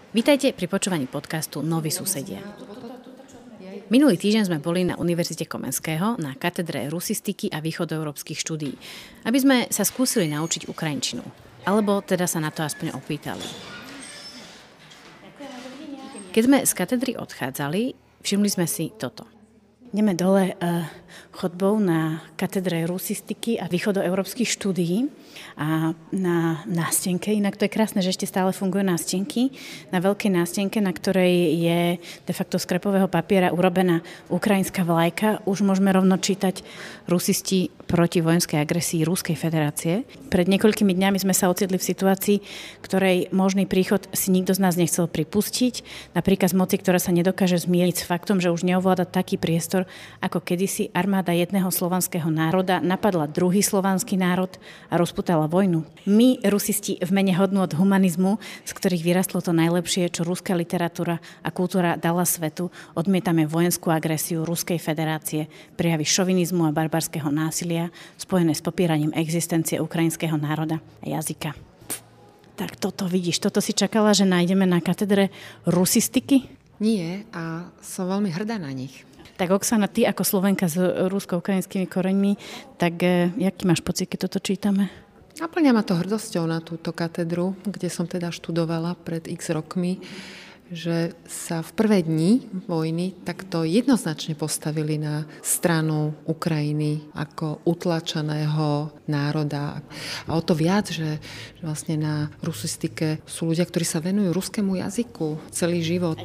Vítajte pri počúvaní podcastu Noví susedia. Minulý týždeň sme boli na Univerzite Komenského na katedre rusistiky a východoeurópskych štúdií, aby sme sa skúsili naučiť ukrajinčinu. Alebo teda sa na to aspoň opýtali. Keď sme z katedry odchádzali, všimli sme si toto. Ideme dole chodbou na katedre rusistiky a východoeurópskych štúdií a na nástenke, inak to je krásne, že ešte stále fungujú nástenky, na veľkej nástenke, na ktorej je de facto z krepového papiera urobená ukrajinská vlajka, už môžeme rovno čítať rusisti proti vojenskej agresii Ruskej federácie. Pred niekoľkými dňami sme sa ocitli v situácii, ktorej možný príchod si nikto z nás nechcel pripustiť, napríklad z moci, ktorá sa nedokáže zmieriť s faktom, že už neovláda taký priestor, ako kedysi armáda jedného slovanského národa napadla druhý slovanský národ a rozputala vojnu. My, rusisti, v mene hodnôt humanizmu, z ktorých vyrastlo to najlepšie, čo ruská literatúra a kultúra dala svetu, odmietame vojenskú agresiu Ruskej federácie, prejavy šovinizmu a barbarského násilia spojené s popieraním existencie ukrajinského národa a jazyka. Tak toto vidíš, toto si čakala, že nájdeme na katedre rusistiky? Nie, a som veľmi hrdá na nich. Tak Oksana, ty ako Slovenka s rusko-ukrajinskými koreňmi, tak jaký máš pocit, keď toto čítame? Naplňa ma to hrdosťou na túto katedru, kde som teda študovala pred x rokmi, že sa v prvé dni vojny takto jednoznačne postavili na stranu Ukrajiny ako utlačaného národa. A o to viac, že vlastne na rusistike sú ľudia, ktorí sa venujú ruskému jazyku celý život.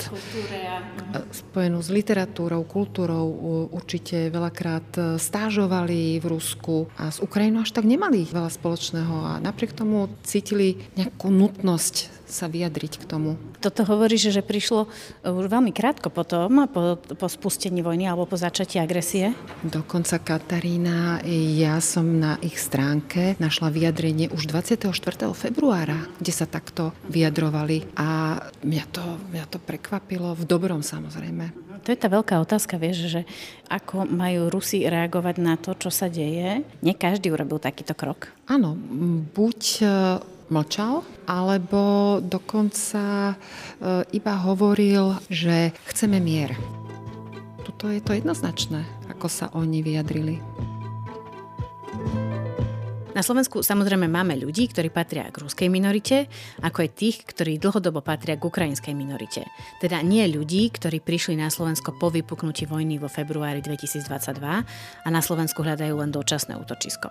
Spojenú s literatúrou, kultúrou, určite veľakrát stážovali v Rusku a s Ukrajinou až tak nemali veľa spoločného a napriek tomu cítili nejakú nutnosť sa vyjadriť k tomu. Toto hovoríš, že prišlo už veľmi krátko potom, po spustení vojny alebo po začatí agresie? Dokonca, Katarína, ja som na ich stránke našla vyjadrenie už 24. februára, kde sa takto vyjadrovali a mňa to prekvapilo v dobrom samozrejme. To je tá veľká otázka, vieš, že ako majú Rusi reagovať na to, čo sa deje. Nie každý urobil takýto krok. Áno, buď mlčal, alebo dokonca iba hovoril, že chceme mier. Tuto je to jednoznačné, ako sa oni vyjadrili. Na Slovensku samozrejme máme ľudí, ktorí patria k ruskej minorite, ako aj tých, ktorí dlhodobo patria k ukrajinskej minorite. Teda nie ľudí, ktorí prišli na Slovensko po vypuknutí vojny vo februári 2022 a na Slovensku hľadajú len dočasné útočisko.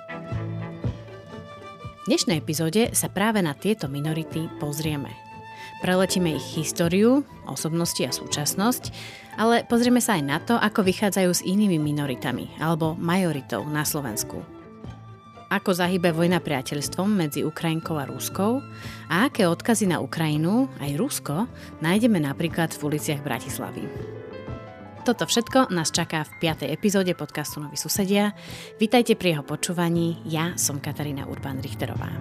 V dnešnej epizóde sa práve na tieto minority pozrieme. Preletíme ich históriu, osobnosti a súčasnosť, ale pozrieme sa aj na to, ako vychádzajú s inými minoritami alebo majoritou na Slovensku. Ako zahýbe vojna priateľstvom medzi Ukrajinkou a Ruskou a aké odkazy na Ukrajinu, aj Rusko, nájdeme napríklad v uliciach Bratislavy. Toto všetko nás čaká v 5. epizóde podcastu Noví susedia. Vítajte pri jeho počúvaní, ja som Katarína Urban-Richterová.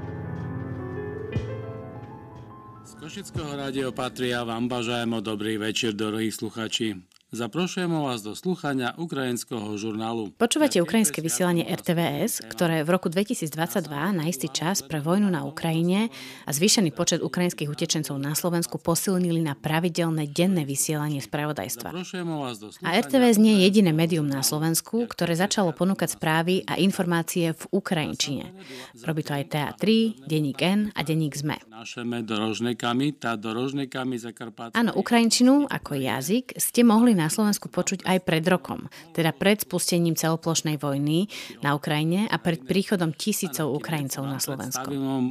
Z Košického rádia Patria vám bažajemo dobrý večer, drahí sluchači. Zaprošujeme vás do slúchania ukrajinského žurnálu. Počúvate ukrajinské vysielanie RTVS, ktoré v roku 2022 na istý čas pre vojnu na Ukrajine a zvýšený počet ukrajinských utečencov na Slovensku posilnili na pravidelné denné vysielanie spravodajstva. A RTVS nie je jediné médium na Slovensku, ktoré začalo ponúkať správy a informácie v ukrajinčine. Robí to aj TA3, denník N a denník ZME. Áno, ukrajinčinu ako jazyk ste mohli na Slovensku počuť aj pred rokom, teda pred spustením celoplošnej vojny na Ukrajine a pred príchodom tisícov Ukrajincov na Slovensko.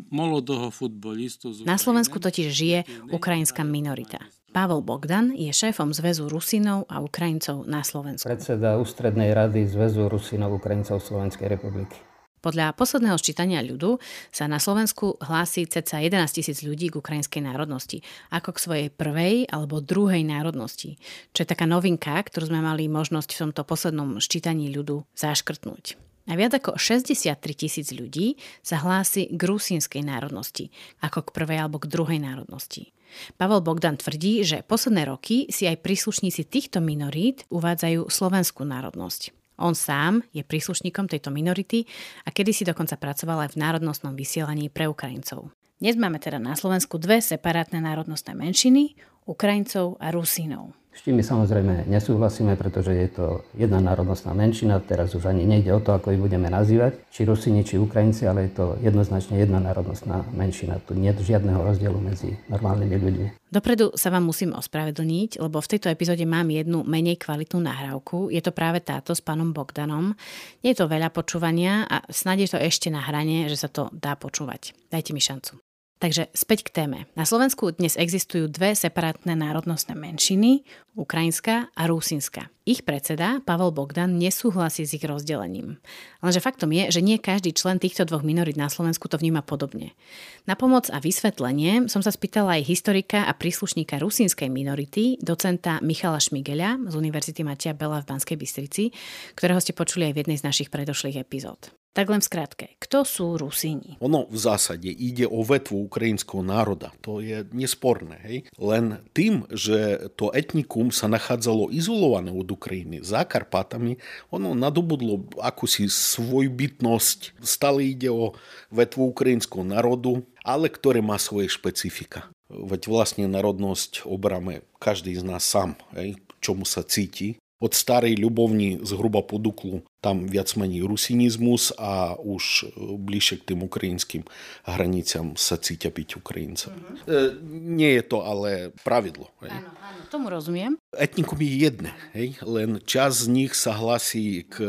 Na Slovensku totiž žije ukrajinská minorita. Pavel Bogdan je šéfom Zväzu Rusinov a Ukrajincov na Slovensku. Predseda ústrednej rady Zväzu Rusinov Ukrajincov Slovenskej republiky. Podľa posledného sčítania ľudu sa na Slovensku hlási cca 11 000 ľudí k ukrajinskej národnosti, ako k svojej prvej alebo druhej národnosti, čo je taká novinka, ktorú sme mali možnosť v tomto poslednom sčítaní ľudu zaškrtnúť. A viac ako 63 000 ľudí sa hlási k rusínskej národnosti, ako k prvej alebo k druhej národnosti. Pavel Bogdan tvrdí, že posledné roky si aj príslušníci týchto minorít uvádzajú slovenskú národnosť. On sám je príslušníkom tejto minority a kedysi dokonca pracoval aj v národnostnom vysielaní pre Ukrajincov. Dnes máme teda na Slovensku dve separátne národnostné menšiny, Ukrajincov a Rusínov. S tým my samozrejme nesúhlasíme, pretože je to jedna národnostná menšina. Teraz už ani nejde o to, ako ich budeme nazývať, či Rusíni, či Ukrajinci, ale je to jednoznačne jedna národnostná menšina. Tu nie je žiadneho rozdielu medzi normálnymi ľuďmi. Dopredu sa vám musím ospravedlniť, lebo v tejto epizóde mám jednu menej kvalitnú nahrávku. Je to práve táto s pánom Bogdanom. Nie je to veľa počúvania a snáď je to ešte na hrane, že sa to dá počúvať. Dajte mi šancu. Takže späť k téme. Na Slovensku dnes existujú dve separátne národnostné menšiny, ukrajinská a rusínska. Ich predseda, Pavel Bogdan, nesúhlasí s ich rozdelením. Lenže faktom je, že nie každý člen týchto dvoch minorít na Slovensku to vníma podobne. Na pomoc a vysvetlenie som sa spýtala aj historika a príslušníka rusínskej minority, docenta Michala Šmigeľa z Univerzity Mateja Bela v Banskej Bystrici, ktorého ste počuli aj v jednej z našich predošlých epizód. Tak len v skratke, kto sú Rusíni? Ono v zásade ide o vetvu ukrajinského národa. To je nesporné. Hej? Len tým, že to etnikum sa nachádzalo izolované od Ukrajiny za Karpatami, ono nadobudlo akúsi svoju bytnosť. Stále ide o vetvu ukrajinského národu, ale ktoré má svoje špecifika. Veď vlastne národnosť obráme každý z nás sám, hej? Čomu sa cíti. Od starej ľubovni zhruba po Duklu tam viac menej rusinizmus a už bližšie k tým ukrajinským hraniciam sa cítia byť Ukrajinca. Nie je to ale pravidlo. Hej. Áno, tomu rozumiem. Etnikum je jedné, hej? Len časť z nich sa hlasí k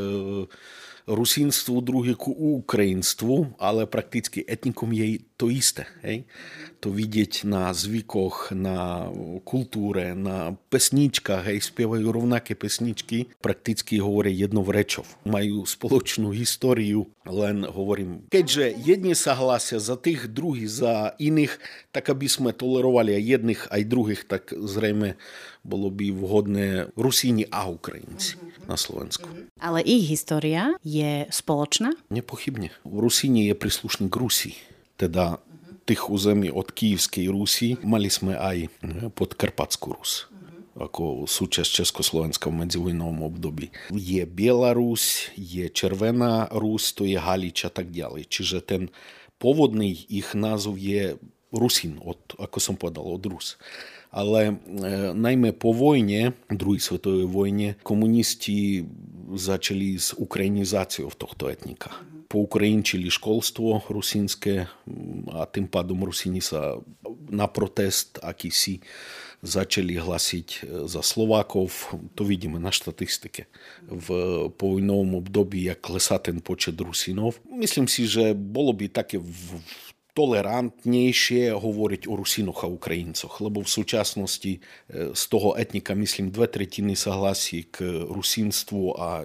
rusínstvu, druhý ku ukrajinstvu, ale prakticky etnikum je to isté. Hej? To vidieť na zvykoch, na kultúre, na pesničkách, hej, spievajú rovnaké pesničky, prakticky hovoria jednou rečou. Majú spoločnú históriu, len hovorím, keďže jedni sa hlásia za tých, druhí za iných, tak aby sme tolerovali aj jedných, aj druhých, tak zrejme bolo by vhodné Rusíni a Ukrajinci na Slovensku. Ale ich história je spoločná? Nepochybne. V Rusíni je príslušník Rusí, teda tých území od Kyjevskej Rusy. Mali sme aj Podkarpatskú Rus, ako súčasť Československa v medzivojnovom období. Je Bielorus, je Červená Rus, to je Halič a tak ďalej. Čiže ten pôvodný ich názov je Rusín, ako som povedal, od Rus. Ale najmä po vojne, druhej svetovej vojne, komunisti začali s ukrajinizáciou tohto etnika. Poukrajinčili školstvo rusínske a tým pádom Rusíni sa na protest akýsi začali hlasiť za Slovákov. To vidíme na štatistike. V povojnovom období, jak klesá ten počet Rusínov. Myslím si, že bolo by také tolerantnejšie hovoriť o Rusínoch a Ukrajincoch, lebo v súčasnosti z toho etnika, myslím, 2/3 sa hlasí k rusínstvu a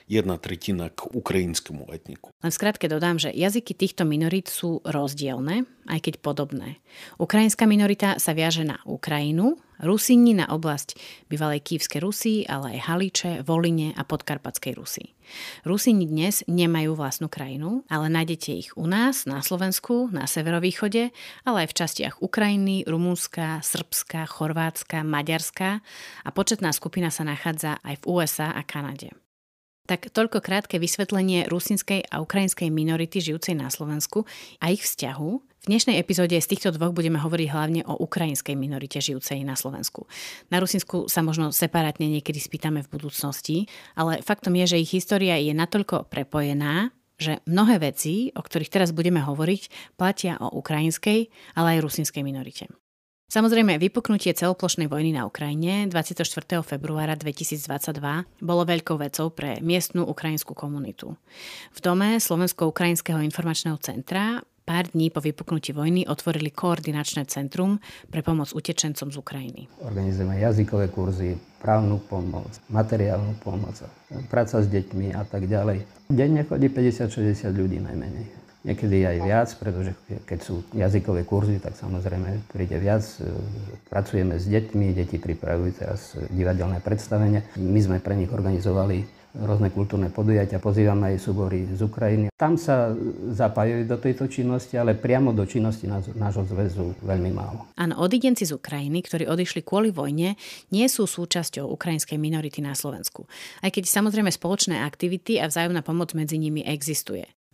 1/3 k ukrajinskému etniku. Len v skratke dodám, že jazyky týchto minorít sú rozdielne, aj keď podobné. Ukrajinská minorita sa viaže na Ukrajinu, Rusíni na oblasť bývalej Kyjevskej Rusy, ale aj Haliče, Volyne a Podkarpatskej Rusy. Rusíni dnes nemajú vlastnú krajinu, ale nájdete ich u nás, na Slovensku, na severovýchode, ale aj v častiach Ukrajiny, Rumunska, Srbska, Chorvátska, Maďarska a početná skupina sa nachádza aj v USA a Kanade. Tak toľko krátke vysvetlenie rusínskej a ukrajinskej minority žijúcej na Slovensku a ich vzťahu. V dnešnej epizóde z týchto dvoch budeme hovoriť hlavne o ukrajinskej minorite žijúcej na Slovensku. Na Rusínsku sa možno separátne niekedy spýtame v budúcnosti, ale faktom je, že ich história je natoľko prepojená, že mnohé veci, o ktorých teraz budeme hovoriť, platia o ukrajinskej, ale aj rusínskej minorite. Samozrejme, vypuknutie celoplošnej vojny na Ukrajine 24. februára 2022 bolo veľkou vecou pre miestnu ukrajinskú komunitu. V dome Slovensko-ukrajinského informačného centra pár dní po vypuknutí vojny otvorili koordinačné centrum pre pomoc utečencom z Ukrajiny. Organizujeme jazykové kurzy, právnu pomoc, materiálnu pomoc, práca s deťmi a tak ďalej. Denne chodí 50-60 ľudí najmenej. Niekedy aj viac, pretože keď sú jazykové kurzy, tak samozrejme príde viac. Pracujeme s deťmi, deti pripravujú teraz divadelné predstavenia. My sme pre nich organizovali rôzne kultúrne podujatia, pozývame aj súbory z Ukrajiny. Tam sa zapájajú do tejto činnosti, ale priamo do činnosti nášho zväzu veľmi málo. Áno, odidenci z Ukrajiny, ktorí odišli kvôli vojne, nie sú súčasťou ukrajinskej minority na Slovensku. Aj keď samozrejme spoločné aktivity a vzájomná pomoc medzi nimi existuje.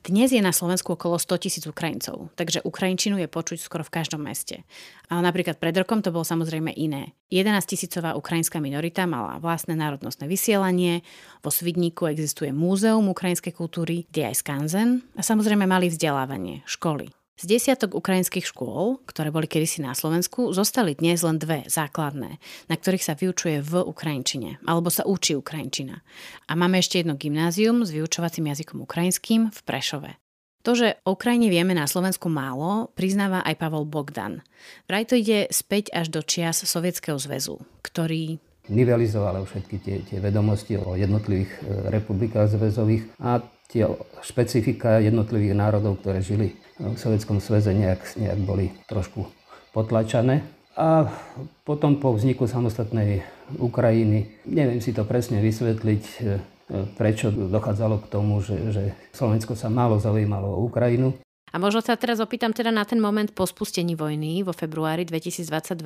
Dnes je na Slovensku okolo 100 000 Ukrajincov, takže ukrajinčinu je počuť skoro v každom meste. Ale napríklad pred rokom to bolo samozrejme iné. 11 000-ová ukrajinská minorita mala vlastné národnostné vysielanie, vo Svidníku existuje múzeum ukrajinskej kultúry, kde aj skanzen a samozrejme mali vzdelávanie, školy. Z desiatok ukrajinských škôl, ktoré boli kedysi na Slovensku, zostali dnes len 2 základné, na ktorých sa vyučuje v ukrajinčine, alebo sa učí ukrajinčina. A máme ešte jedno gymnázium s vyučovacím jazykom ukrajinským v Prešove. To, že o Ukrajine vieme na Slovensku málo, priznáva aj Pavol Bogdan. Vraj to ide späť až do čias Sovietskeho zväzu, ktorý nivelizoval všetky tie vedomosti o jednotlivých republikách zväzových a tie špecifika jednotlivých národov, ktoré žili v Sovietskom zväze, nejak boli trošku potlačané. A potom po vzniku samostatnej Ukrajiny, neviem si to presne vysvetliť, prečo dochádzalo k tomu, že Slovensko sa málo zaujímalo o Ukrajinu. A možno sa teraz opýtam teda na ten moment po spustení vojny vo februári 2022.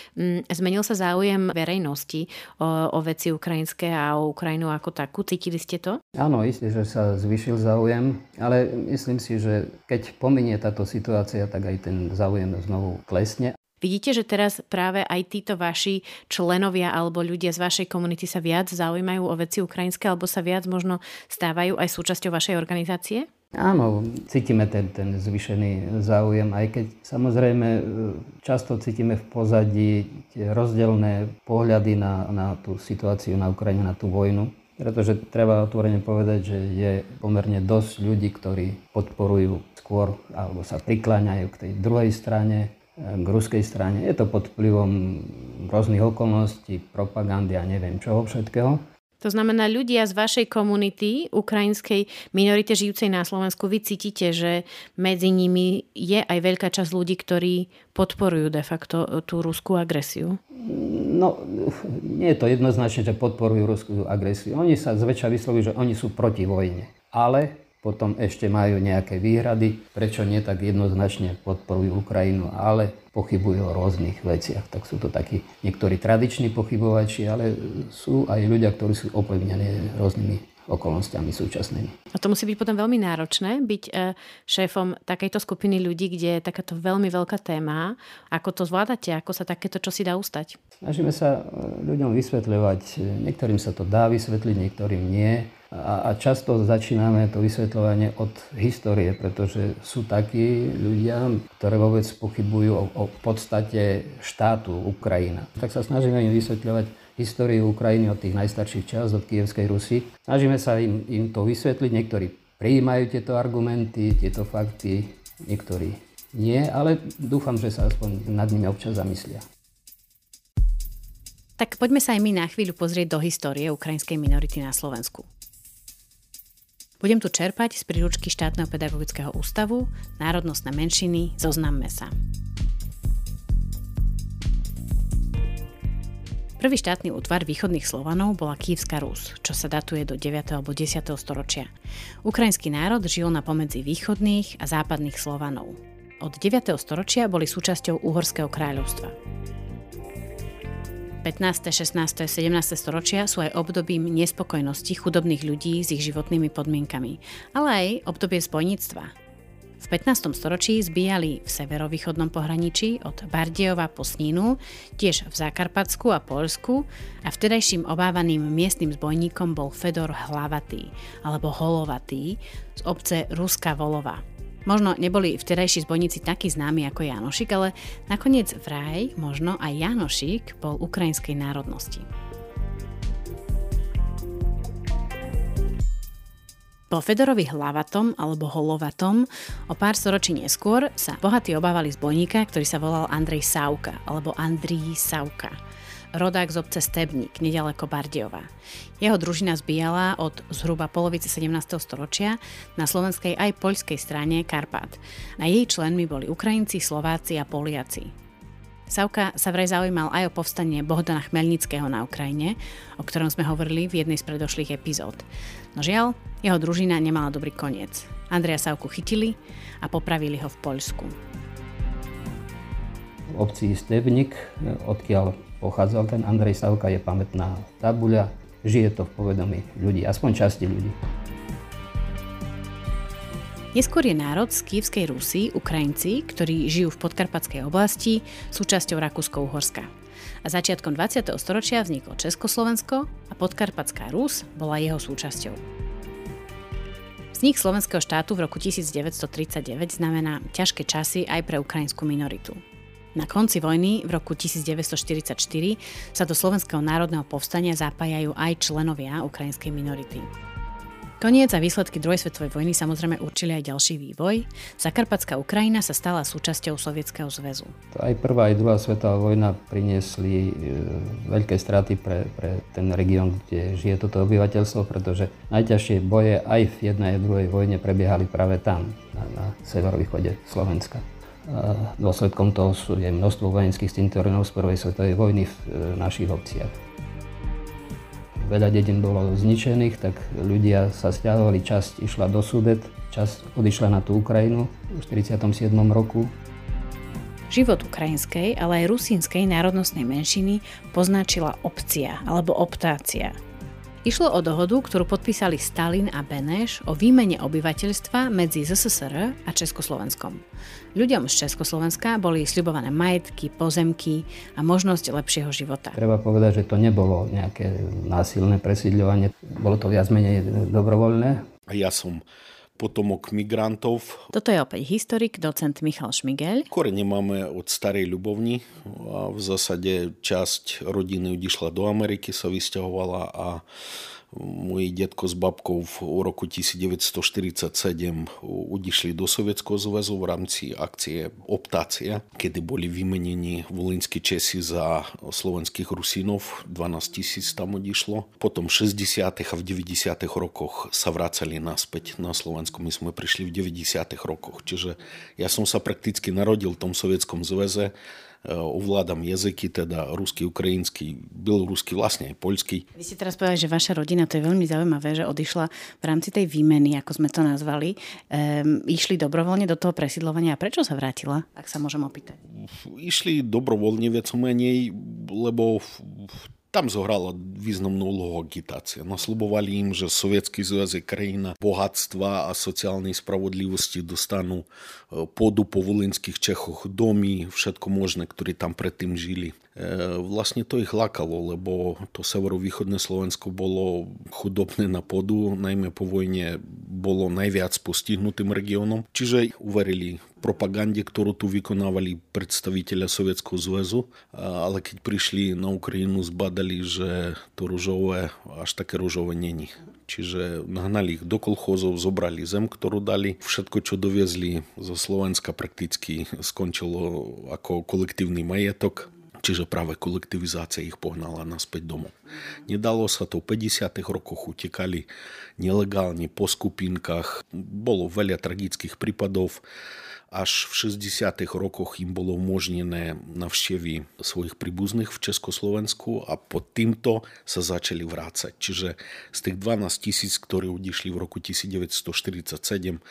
Zmenil sa záujem verejnosti o veci ukrajinské a o Ukrajinu ako takú? Cítili ste to? Áno, isté, že sa zvýšil záujem, ale myslím si, že keď pominie táto situácia, tak aj ten záujem znovu klesne. Vidíte, že teraz práve aj títo vaši členovia alebo ľudia z vašej komunity sa viac zaujímajú o veci ukrajinské alebo sa viac možno stávajú aj súčasťou vašej organizácie? Áno, cítime ten zvýšený záujem, aj keď samozrejme často cítime v pozadí tie rozdielne pohľady na tú situáciu na Ukrajine, na tú vojnu. Pretože treba otvorene povedať, že je pomerne dosť ľudí, ktorí podporujú skôr alebo sa prikláňajú k tej druhej strane, k ruskej strane. Je to pod vplyvom rôznych okolností, propagandy a neviem čoho všetkého. To znamená, ľudia z vašej komunity, ukrajinskej minorite žijúcej na Slovensku, vy cítite, že medzi nimi je aj veľká časť ľudí, ktorí podporujú de facto tú ruskú agresiu? No, nie je to jednoznačne, že podporujú ruskú agresiu. Oni sa zväčša vyslovujú, že oni sú proti vojne. Ale potom ešte majú nejaké výhrady, prečo nie tak jednoznačne podporujú Ukrajinu, ale pochybujú o rôznych veciach. Tak sú to takí niektorí tradiční pochybovači, ale sú aj ľudia, ktorí sú ovplyvnení rôznymi okolnostiami súčasnými. A to musí byť potom veľmi náročné, byť šéfom takejto skupiny ľudí, kde je takáto veľmi veľká téma. Ako to zvládate? Ako sa takéto čosi dá ustať? Snažíme sa ľuďom vysvetľovať. Niektorým sa to dá vysvetliť, niektorým nie. A často začíname to vysvetľovanie od histórie, pretože sú takí ľudia, ktorí vôbec pochybujú o podstate štátu Ukrajina. Tak sa snažíme im vysvetľovať históriu Ukrajiny od tých najstarších čas, od Kyjevskej Rusy. Snažíme sa im to vysvetliť, niektorí prijímajú tieto argumenty, tieto fakty, niektorí nie, ale dúfam, že sa aspoň nad nimi občas zamyslia. Tak poďme sa aj my na chvíľu pozrieť do histórie ukrajinskej minority na Slovensku. Budem tu čerpať z príručky Štátneho pedagogického ústavu Národnostné menšiny, zoznamme sa. Prvý štátny útvar východných Slovanov bola Kyjevská Rus, čo sa datuje do 9. alebo 10. storočia. Ukrajinský národ žil na pomedzi východných a západných Slovanov. Od 9. storočia boli súčasťou Uhorského kráľovstva. 15., 16., 17. storočia sú aj obdobím nespokojnosti chudobných ľudí s ich životnými podmienkami, ale aj obdobie zbojníctva. V 15. storočí zbíjali v severovýchodnom pohraničí od Bardejova po Snínu, tiež v Zakarpatsku a Poľsku a vtedajším obávaným miestnym zbojníkom bol Fedor Hlavatý alebo Holovatý z obce Ruská Volova. Možno neboli vtedajší zbojníci takí známi ako Janošik, ale nakoniec vraj možno aj Janošik bol ukrajinskej národnosti. Po Fedorovi Hlavatom alebo Holovatom o pár storočí neskôr sa bohatí obávali zbojníka, ktorý sa volal Andrej Sauka alebo Andrij Sauka. Rodák z obce Stebník, nedaleko Bardejova. Jeho družina zbíjala od zhruba polovice 17. storočia na slovenskej aj poľskej strane Karpát. A jej členmi boli Ukrajinci, Slováci a Poliaci. Sauka sa vraj zaujímal aj o povstanie Bohdana Chmelnického na Ukrajine, o ktorom sme hovorili v jednej z predošlých epizód. No žiaľ, jeho družina nemala dobrý koniec. Andreja Sauku chytili a popravili ho v Poľsku. V obci Stebník, odkiaľ pochádzal ten Andrej Sauka, je pamätná tabuľa. Žije to v povedomí ľudí, aspoň časti ľudí. Neskôr je národ z Kyjevskej Rusy, Ukrajinci, ktorí žijú v podkarpatskej oblasti, súčasťou Rakúsko-Uhorska. A začiatkom 20. storočia vzniklo Československo a Podkarpatská Rus bola jeho súčasťou. Vznik slovenského štátu v roku 1939 znamená ťažké časy aj pre ukrajinskú minoritu. Na konci vojny v roku 1944 sa do Slovenského národného povstania zapájajú aj členovia ukrajinskej minority. Koniec a výsledky druhej svetovej vojny samozrejme určili aj ďalší vývoj. Zakarpatská Ukrajina sa stala súčasťou Sovietskeho zväzu. Aj prvá, aj druhá svetová vojna priniesli veľké straty pre ten región, kde žije toto obyvateľstvo, pretože najťažšie boje aj v jednej a druhej vojne prebiehali práve tam, na severovýchode Slovenska. Dôsledkom toho je množstvo vojenských cintorínov z prvej svetovej vojny v našich obciach. Veľa dedín bolo zničených, tak ľudia sa sťahovali, časť išla do Sudet, časť odišla na tú Ukrajinu v 1947 roku. Život ukrajinskej, ale aj rusínskej národnostnej menšiny poznačila opcia alebo optácia. Išlo o dohodu, ktorú podpísali Stalin a Beneš o výmene obyvateľstva medzi ZSSR a Československom. Ľuďom z Československa boli sľubované majetky, pozemky a možnosť lepšieho života. Treba povedať, že to nebolo nejaké násilné presídľovanie, bolo to viac menej dobrovoľné. Ja som potomok migrantov. Toto je opäť historik, docent Michal Šmigel. Korene máme od starej ľubovni a v zásade časť rodiny odišla do Ameriky, sa vysťahovala a moji detko s babkou v roku 1947 odišli do Sovietskeho zväzu v rámci akcie Optácia, kedy boli vymenení volynskí Česi za slovenských Rusínov. 12 000 tam odišlo. Potom v 60. a v 90. rokoch sa vracali naspäť na Slovensku. My sme prišli v 90. rokoch. Čiže ja som sa prakticky narodil v tom Sovietskom zväze. Ovládam jazyky, teda ruský, ukrajinský, bieloruský, vlastne aj poľský. Vy ste teraz povedali, že vaša rodina, to je veľmi zaujímavé, že odišla v rámci tej výmeny, ako sme to nazvali. Išli dobrovoľne do toho presídľovania. A prečo sa vrátila, ak sa môžem opýtať? Išli dobrovoľne viac menej, lebo tam zohrala významnú úlohu agitácia. Nasľubovali im, že Sovietský zväz je krajina bohatstva a sociálnej spravodlivosti, dostanú pôdu po volynských Čechoch, domy, všetko možné, ktorí tam predtým žili. Vlastne to ich lákalo, lebo to severovýchodné Slovensko bolo chudobné na pôdu, najmä po vojne bolo najviac postihnutým regiónom. Čiže uverili propagande, ktorú tu vykonávali predstavitelia Sovietskeho zväzu, ale keď prišli na Ukrajinu, zbadali, že to ružové až také ružové není. Čiže nahnali ich do kolchózov, zobrali zem, ktorú dali. Všetko, čo doviezli zo Slovenska, prakticky skončilo ako kolektívny majetok. Čiže práve kolektivizácia ich pohnala naspäť domov. Nedalo sa to, v 50. rokoch utekali nelegálne po skupinkách. Bolo veľa tragických prípadov. Až v 60. rokoch im bolo umožnené navštevy svojich príbuzných v Československu a pod týmto sa začali vrácať. Čiže z tých 12 000, ktorí odišli v roku 1947,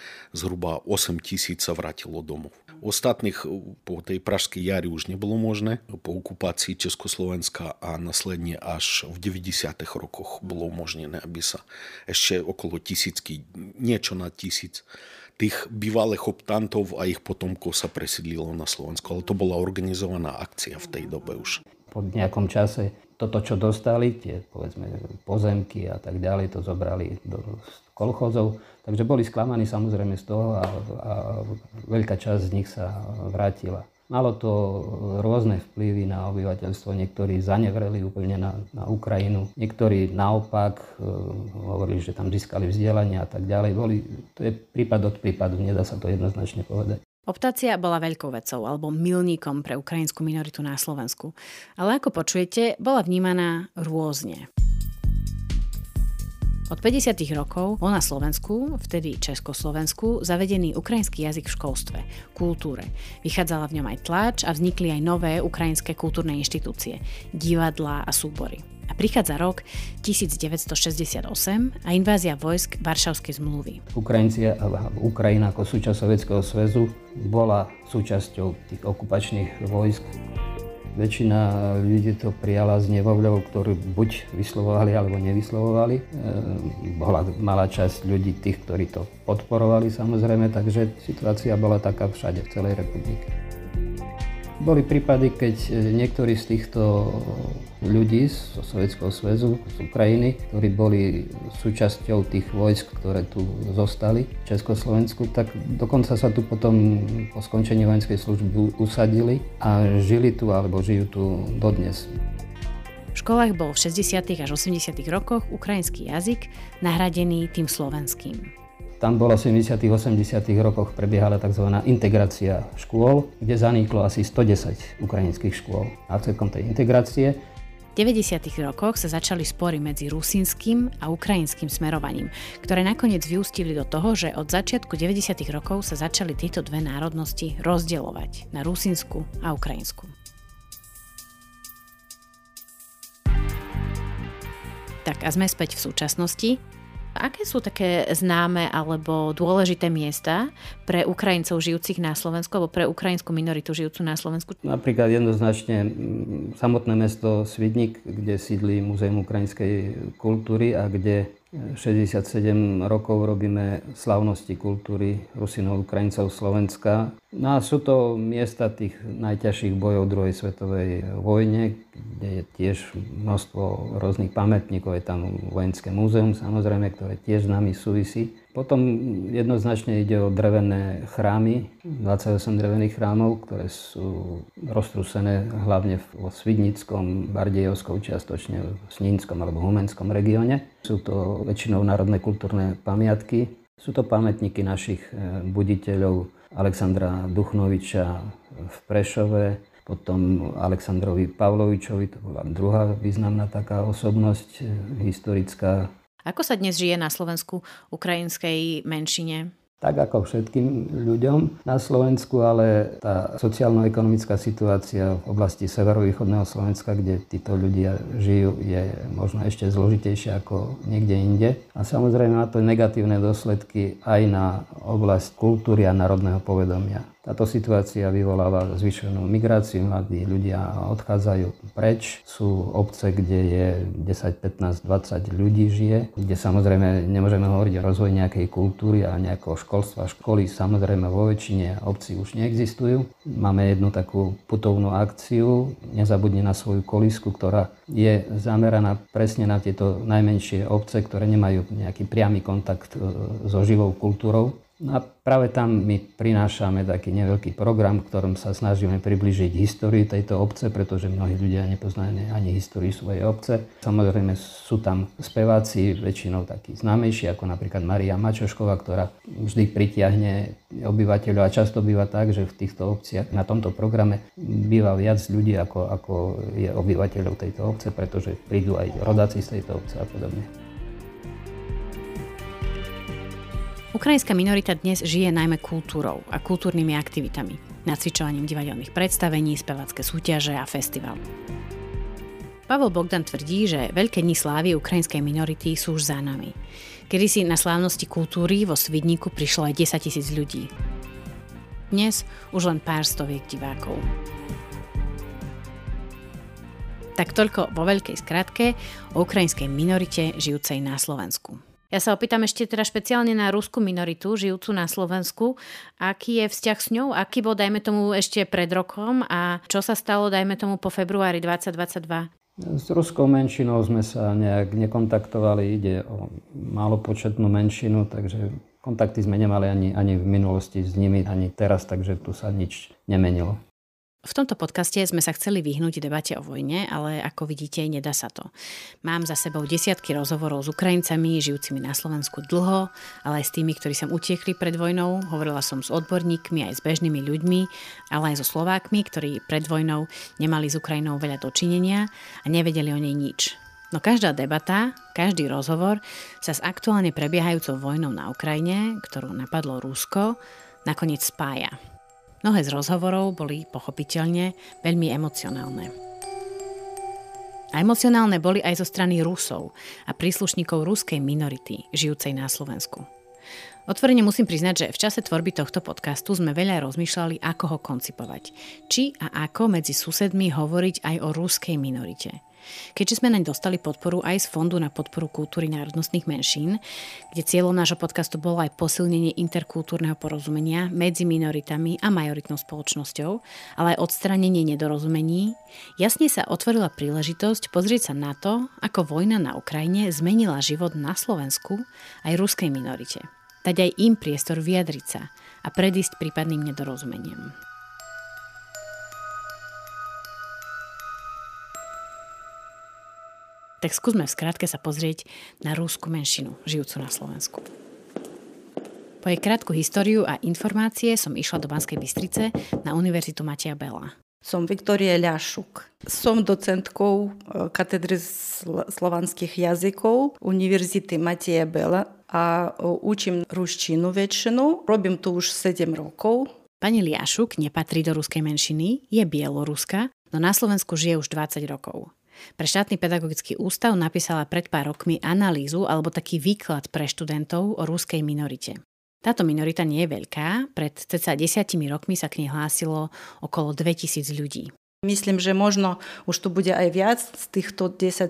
zhruba 8 000 sa vrátilo domov. Ostatných po tej pražskej jari už nebolo možné. Po okupácii Československa a následne až v 90. rokoch bolo umožnené, aby sa ešte okolo 1000, niečo nad 1000 tých bývalých optantov a ich potomkov sa presídlilo na Slovensku. Ale to bola organizovaná akcia v tej dobe už. Po nejakom čase toto, čo dostali, tie povedzme pozemky a tak ďalej, to zobrali do kolchozov. Takže boli sklamaní samozrejme z toho a veľká časť z nich sa vrátila. Malo to rôzne vplyvy na obyvateľstvo. Niektorí zanevreli úplne na Ukrajinu. Niektorí naopak hovorili, že tam získali vzdelanie a tak ďalej. To je prípad od prípadu, nedá sa to jednoznačne povedať. Optácia bola veľkou vecou alebo milníkom pre ukrajinskú minoritu na Slovensku. Ale ako počujete, bola vnímaná rôzne. Od 50. rokov bol na Slovensku, vtedy Československu, zavedený ukrajinský jazyk v školstve, kultúre. Vychádzala v ňom aj tlač a vznikli aj nové ukrajinské kultúrne inštitúcie, divadlá a súbory. A prichádza rok 1968 a invázia vojsk Varšavskej zmluvy. Ukrajina ako súčasť Sovietskeho zväzu bola súčasťou tých okupačných vojsk. Väčšina ľudí to prijala s nevôľou, ktorú buď vyslovovali, alebo nevyslovovali. Bola malá časť ľudí tých, ktorí to podporovali samozrejme, takže situácia bola taká všade v celej republike. Boli prípady, keď niektorí z týchto ľudí zo Sovietskeho zväzu, z Ukrajiny, ktorí boli súčasťou tých vojsk, ktoré tu zostali v Československu, tak dokonca sa tu potom po skončení vojenskej služby usadili a žili tu alebo žijú tu dodnes. V školách bol v 60. až 80. rokoch ukrajinský jazyk nahradený tým slovenským. Tam bolo v 70. 80. rokoch prebiehala tzv. Integrácia škôl, kde zaniklo asi 110 ukrajinských škôl. A celkom tej integrácie v 90. rokoch sa začali spory medzi rusínskym a ukrajinským smerovaním, ktoré nakoniec vyústili do toho, že od začiatku 90. rokov sa začali tieto dve národnosti rozdielovať na rusínsku a ukrajinsku. Tak a sme späť v súčasnosti. Aké sú také známe alebo dôležité miesta pre Ukrajincov žijúcich na Slovensku alebo pre ukrajinskú minoritu žijúcu na Slovensku? Napríklad jednoznačne samotné mesto Svidník, kde sídli Múzeum ukrajinskej kultúry a kde 67 rokov robíme slávnosti kultúry Rusinov, Ukrajincov, Slovenska. No a sú to miesta tých najťažších bojov druhej svetovej vojne, kde je tiež množstvo rôznych pamätníkov. Je tam vojenské múzeum, samozrejme, ktoré tiež s nami súvisí. Potom jednoznačne ide o drevené chrámy, 28 drevených chrámov, ktoré sú roztrúsené hlavne vo Svidnickom, Bardejovskom, čiastočne v Snínskom alebo Humenskom regióne. Sú to väčšinou národné kultúrne pamiatky. Sú to pamätníky našich buditeľov Alexandra Duchnoviča v Prešove, potom Aleksandrovi Pavlovičovi, to bola druhá významná taká osobnosť historická. Ako sa dnes žije na Slovensku ukrajinskej menšine? Tak ako všetkým ľuďom na Slovensku, ale tá sociálno-ekonomická situácia v oblasti severovýchodného Slovenska, kde títo ľudia žijú, je možno ešte zložitejšia ako niekde inde. A samozrejme má to negatívne dôsledky aj na oblasť kultúry a národného povedomia. Táto situácia vyvoláva zvýšenú migráciu, mladí ľudia odchádzajú preč. Sú obce, kde je 10, 15, 20 ľudí žije, kde samozrejme nemôžeme hovoriť o rozvoji nejakej kultúry a nejakého školstva. Školy samozrejme vo väčšine obcí už neexistujú. Máme jednu takú putovnú akciu Nezabudni na svoju kolísku, ktorá je zameraná presne na tieto najmenšie obce, ktoré nemajú nejaký priamy kontakt so živou kultúrou. No a práve tam my prinášame taký neveľký program, v ktorom sa snažíme priblížiť históriu tejto obce, pretože mnohí ľudia nepoznajú ani históriu svojej obce. Samozrejme sú tam speváci, väčšinou takí známejší, ako napríklad Mária Mačošková, ktorá vždy pritiahne obyvateľov a často býva tak, že v týchto obciach na tomto programe býva viac ľudí, ako je obyvateľov tejto obce, pretože prídu aj rodáci z tejto obce a podobne. Ukrajinská minorita dnes žije najmä kultúrou a kultúrnymi aktivitami, nacvičovaním divadelných predstavení, spevácké súťaže a festival. Pavol Bogdan tvrdí, že veľké dni slávy ukrajinskej minority sú už za nami. Kedysi na slávnosti kultúry vo Svidníku prišlo aj 10 000 ľudí. Dnes už len pár stoviek divákov. Tak toľko vo veľkej skratke o ukrajinskej minorite žijúcej na Slovensku. Ja sa opýtam ešte teda špeciálne na ruskú minoritu, žijúcu na Slovensku. Aký je vzťah s ňou? Aký bol, dajme tomu, ešte pred rokom? A čo sa stalo, dajme tomu, po februári 2022? S ruskou menšinou sme sa nejak nekontaktovali. Ide o málopočetnú menšinu, takže kontakty sme nemali ani v minulosti s nimi, ani teraz, takže tu sa nič nemenilo. V tomto podcaste sme sa chceli vyhnúť debate o vojne, ale ako vidíte, nedá sa to. Mám za sebou desiatky rozhovorov s Ukrajincami, žijúcimi na Slovensku dlho, ale aj s tými, ktorí sem utiekli pred vojnou. Hovorila som s odborníkmi, aj s bežnými ľuďmi, ale aj so Slovákmi, ktorí pred vojnou nemali s Ukrajinou veľa dočinenia a nevedeli o nej nič. No každá debata, každý rozhovor sa s aktuálne prebiehajúcou vojnou na Ukrajine, ktorú napadlo Rusko, nakoniec spája. Mnohé z rozhovorov boli pochopiteľne veľmi emocionálne. A emocionálne boli aj zo strany Rusov a príslušníkov ruskej minority žijúcej na Slovensku. Otvorene musím priznať, že v čase tvorby tohto podcastu sme veľa rozmýšľali, ako ho koncipovať. Či a ako medzi susedmi hovoriť aj o ruskej minorite. Keďže sme naň dostali podporu aj z Fondu na podporu kultúry národnostných menšín, kde cieľom nášho podcastu bolo aj posilnenie interkultúrneho porozumenia medzi minoritami a majoritnou spoločnosťou, ale aj odstránenie nedorozumení, jasne sa otvorila príležitosť pozrieť sa na to, ako vojna na Ukrajine zmenila život na Slovensku aj ruskej minorite. Dať aj im priestor vyjadriť sa a predísť prípadným nedorozumeniam. Tak skúsme v skratke sa pozrieť na rúsku menšinu, žijúcu na Slovensku. Po jej krátku históriu a informácie som išla do Banskej Bystrice na Univerzitu Mateja Bela. Som Viktória Ľašuk. Som docentkou katedry slovanských jazykov Univerzity Mateja Bela a učím ruštinu väčšinu. Robím to už 7 rokov. Pani Ľašuk nepatrí do ruskej menšiny, je bieloruska, no na Slovensku žije už 20 rokov. Pre štátny pedagogický ústav napísala pred pár rokmi analýzu alebo taký výklad pre študentov o ruskej minorite. Táto minorita nie je veľká, pred cca 10 rokmi sa k nej hlásilo okolo 2000 ľudí. Myslím, že možno už tu bude aj viac za týchto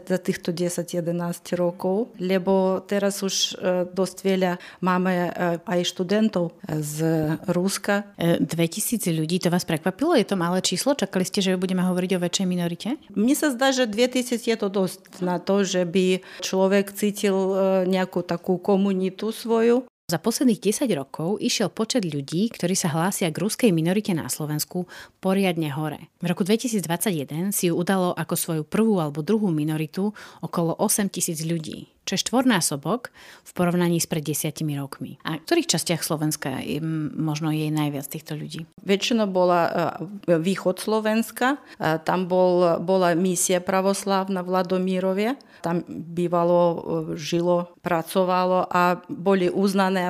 10-11 rokov, lebo teraz už dosť veľa máme aj študentov z Ruska. 2000 ľudí, to vás prekvapilo? Je to malé číslo? Čakali ste, že budeme hovoriť o väčšej minorite? Mne sa zdá, že 2000 je to dosť na to, že by človek cítil nejakú takú komunitu svoju. Za posledných 10 rokov išiel počet ľudí, ktorí sa hlásia k ruskej minorite na Slovensku, poriadne hore. V roku 2021 si ju udalo ako svoju prvú alebo druhú minoritu okolo 8 000 ľudí, čo je štvornásobok v porovnaní s pred 10 rokmi. A v ktorých častiach Slovenska možno je najviac týchto ľudí? Väčšinou bola východ Slovenska, tam bola misia pravoslávna v Ladomírove, tam bývalo, žilo, pracovalo a boli uznané,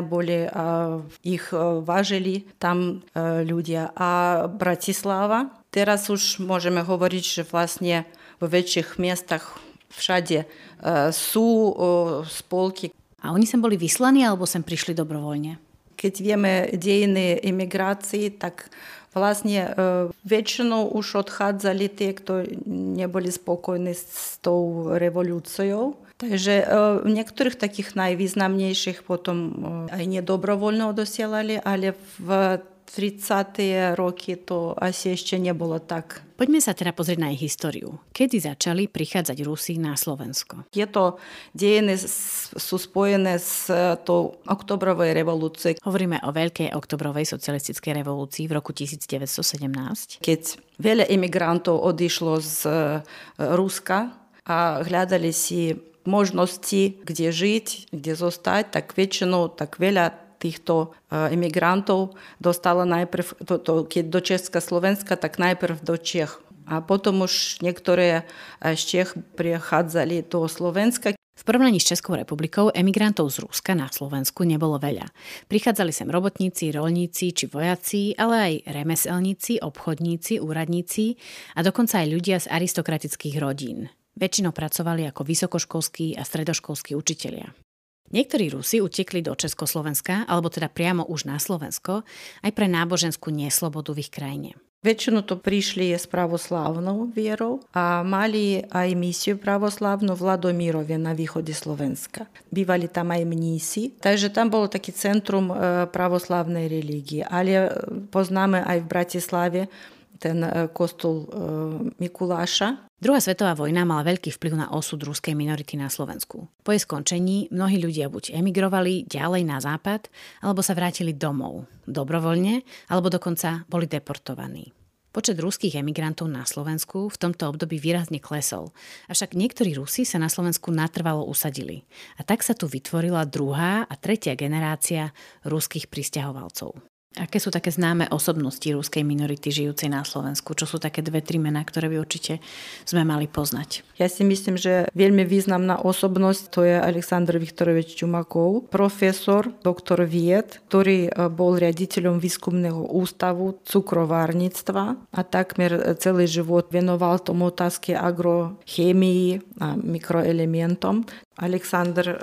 ich vážili tam ľudia. A Bratislava, teraz už môžeme hovoriť, že vlastne vo väčších miestach všade sú spolky. A oni sem boli vyslaní alebo sem prišli dobrovoľne? Keď vieme dejiny emigrácie, tak vlastne väčšinou už odchádzali tie, kto neboli spokojní s tou revolúciou. Takže v niektorých takých najvýznamnejších potom aj nedobrovoľno odosielali, ale v 30. roky to asi ešte nebolo tak. Poďme sa teda pozrieť na ich históriu. Kedy začali prichádzať Rusi na Slovensko? Tieto dejiny sú spojené s tou oktobrovej revolúciou. Hovoríme o veľkej oktobrovej socialistickej revolúcii v roku 1917. Keď veľa imigrantov odišlo z Ruska a hľadali si možnosti, kde žiť, kde zostať, tak väčšinou tak veľa týchto imigrantov dostala najprv, keď do Československa, tak najprv do Čech. A potom už niektoré z Čech prichádzali do Slovenska. V porovnaní s Českou republikou emigrantov z Ruska na Slovensku nebolo veľa. Prichádzali sem robotníci, roľníci či vojaci, ale aj remeselníci, obchodníci, úradníci a dokonca aj ľudia z aristokratických rodín. Väčšinou pracovali ako vysokoškolskí a stredoškolskí učitelia. Niektorí Rusi utekli do Československa, alebo teda priamo už na Slovensko, aj pre náboženskú neslobodu v ich krajine. Väčšinu to prišli s pravoslávnou vierou a mali aj misiu pravoslávnu v Ladomírove na východe Slovenska. Bývali tam aj mnísi, takže tam bolo taký centrum pravoslávnej religii. Ale poznáme aj v Bratislave ten kostol Mikuláša. Druhá svetová vojna mala veľký vplyv na osud ruskej minority na Slovensku. Po jej skončení mnohí ľudia buď emigrovali ďalej na západ, alebo sa vrátili domov, dobrovoľne, alebo dokonca boli deportovaní. Počet ruských emigrantov na Slovensku v tomto období výrazne klesol, avšak niektorí Rusi sa na Slovensku natrvalo usadili. A tak sa tu vytvorila druhá a tretia generácia ruských prisťahovalcov. Aké sú také známe osobnosti ruskej minority žijúcej na Slovensku? Čo sú také 2-3 mená, ktoré by určite sme mali poznať? Ja si myslím, že veľmi významná osobnosť to je Aleksandr Viktorovič Čumakov, profesor, doktor vied, ktorý bol riaditeľom výskumného ústavu cukrovárnictva a takmer celý život venoval tomu otázke agrochémii a mikroelementom. Aleksandr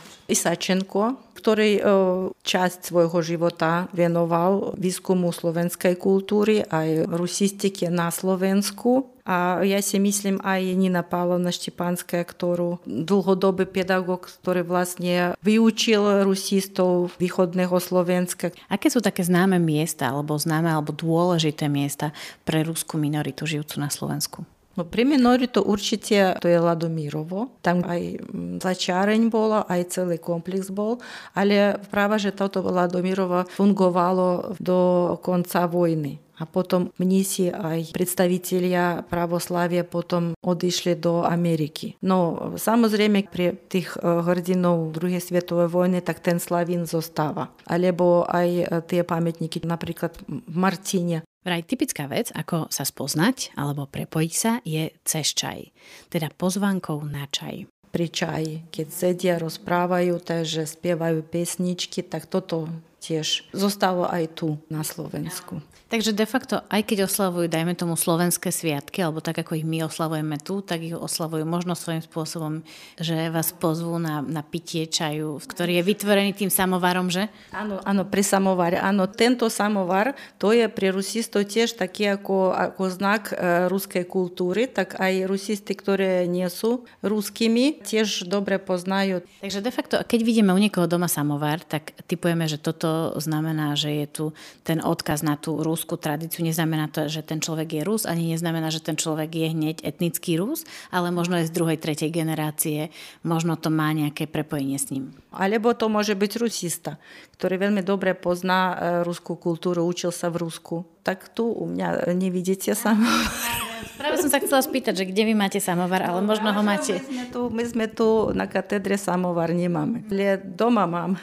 Isačenko, ktorý časť svojho života venoval výskumu slovenskej kultúry aj rusistike na Slovensku. A ja si myslím aj Nina Pavlovna Štepánska, ktorú dlhodobý pedagóg, ktorý vlastne vyučil rusistov východného Slovenska. Aké sú také známe miesta, alebo dôležité miesta pre ruskú minoritu žijúcu na Slovensku? No, pre minoritu určite to je Ладомірово. Там aj začáreň bola, aj celý komplex bol, ale práve, že toto Ладомірово fungovalo do konca vojny. A potom mnísi aj predstavitelia pravoslávia potom odišli do Ameriky. No samozrejme pre tých hrdinov druhej svetovej vojny tak ten Slavín zostáva. Alebo aj tie pamätníky, napríklad v Martine. Vraj typická vec, ako sa spoznať alebo prepojiť sa, je cez čaj. Teda pozvánkou na čaj. Pri čaji, keď sedia, rozprávajú, takže spievajú pesničky, tak toto tiež zostalo aj tu na Slovensku. Takže de facto, aj keď oslavujú, dajme tomu, slovenské sviatky, alebo tak, ako ich my oslavujeme tu, tak ich oslavujú možno svojím spôsobom, že vás pozvú na pitie čaju, ktorý je vytvorený tým samovarom, že? Áno, pri samovare. Áno, tento samovar, to je pre rusistov tiež taký ako znak ruskej kultúry, tak aj rusisti, ktorí nie sú ruskými, tiež dobre poznajú. Takže de facto, keď vidíme u niekoho doma samovar, tak typujeme, že toto znamená, že je tu ten odkaz na tú ruskú tradíciu. Neznamená to, že ten človek je Rus, ani neznamená, že ten človek je hneď etnický Rus, ale možno je z druhej, tretej generácie, možno to má nejaké prepojenie s ním. Alebo to môže byť rusista, ktorý veľmi dobre pozná ruskú kultúru, učil sa v Rusku. Tak tu u mňa nevidíte samovar. Práve som sa chcela spýtať, že kde vy máte samovar, ale možno ho máte. My sme tu na katedre samovar nemáme. Ale doma mám.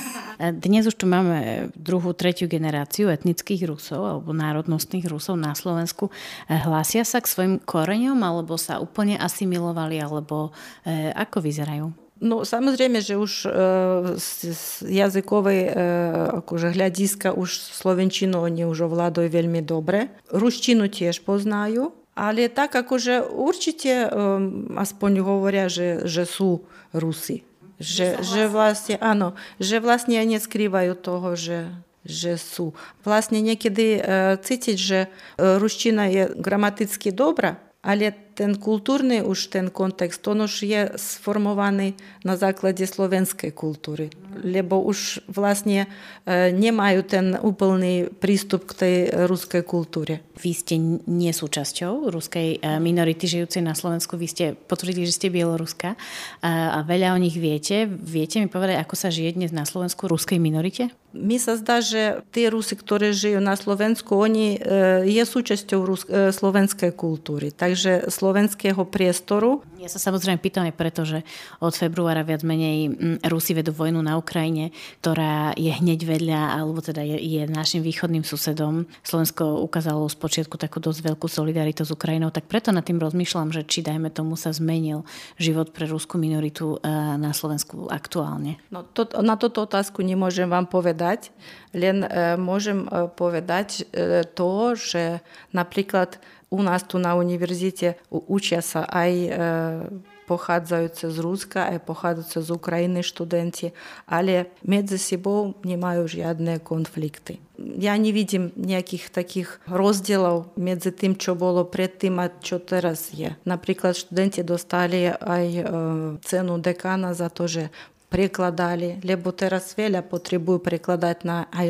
Dnes už tu máme druhú, tretiu generáciu etnických Rusov alebo národnostných Rusov na Slovensku. Hlásia sa k svojim koreňom alebo sa úplne asimilovali, alebo ako vyzerajú? No samozrejme, že už z jazykovej akože hľadiska už slovenčinu oni už ovládajú veľmi dobre. Ruštinu tiež poznajú, ale tak akože určite aspoň hovoria, že sú Rusi. Že vlastne, áno, že vlastne neskrývajú toho, že sú. Vlastne niekedy cítiť, že ruština je gramaticky dobrá, ale ten kultúrny už ten kontext, on už je sformovaný na základe slovenskej kultúry. Lebo už vlastne nemajú ten úplný prístup k tej ruskej kultúre. Vy ste nie súčasťou ruskej minority žijúcej na Slovensku. Vy ste potvrdili, že ste Bieloruska a veľa o nich viete. Viete mi povedať, ako sa žije dnes na Slovensku ruskej minorite? Mi sa zdá, že tí Rusi, ktorí žijú na Slovensku, oni je súčasťou slovenskej kultúry. Takže slovenského priestoru. Ja sa samozrejme pýtam aj preto, že od februára viac menej Rusi vedú vojnu na Ukrajine, ktorá je hneď vedľa, alebo teda je našim východným susedom. Slovensko ukázalo spočiatku takú dosť veľkú solidaritu s Ukrajinou, tak preto nad tým rozmýšľam, že či dajme tomu sa zmenil život pre ruskú minoritu na Slovensku aktuálne. No, na túto otázku nemôžem vám povedať, len môžem povedať to, že napríklad u nás tu na univerzite učia sa aj pochádzajúce z Ruska, aj pochádzajúce z Ukrajiny študenti, ale medzi sebou nemajú žiadne konflikty. Ja nevidím nejakých takých rozdielov medzi tým, čo bolo predtým a čo teraz je. Napríklad študenti dostali aj cenu dekána za to, že prekladali, lebo teraz veľa potrebujú prekladať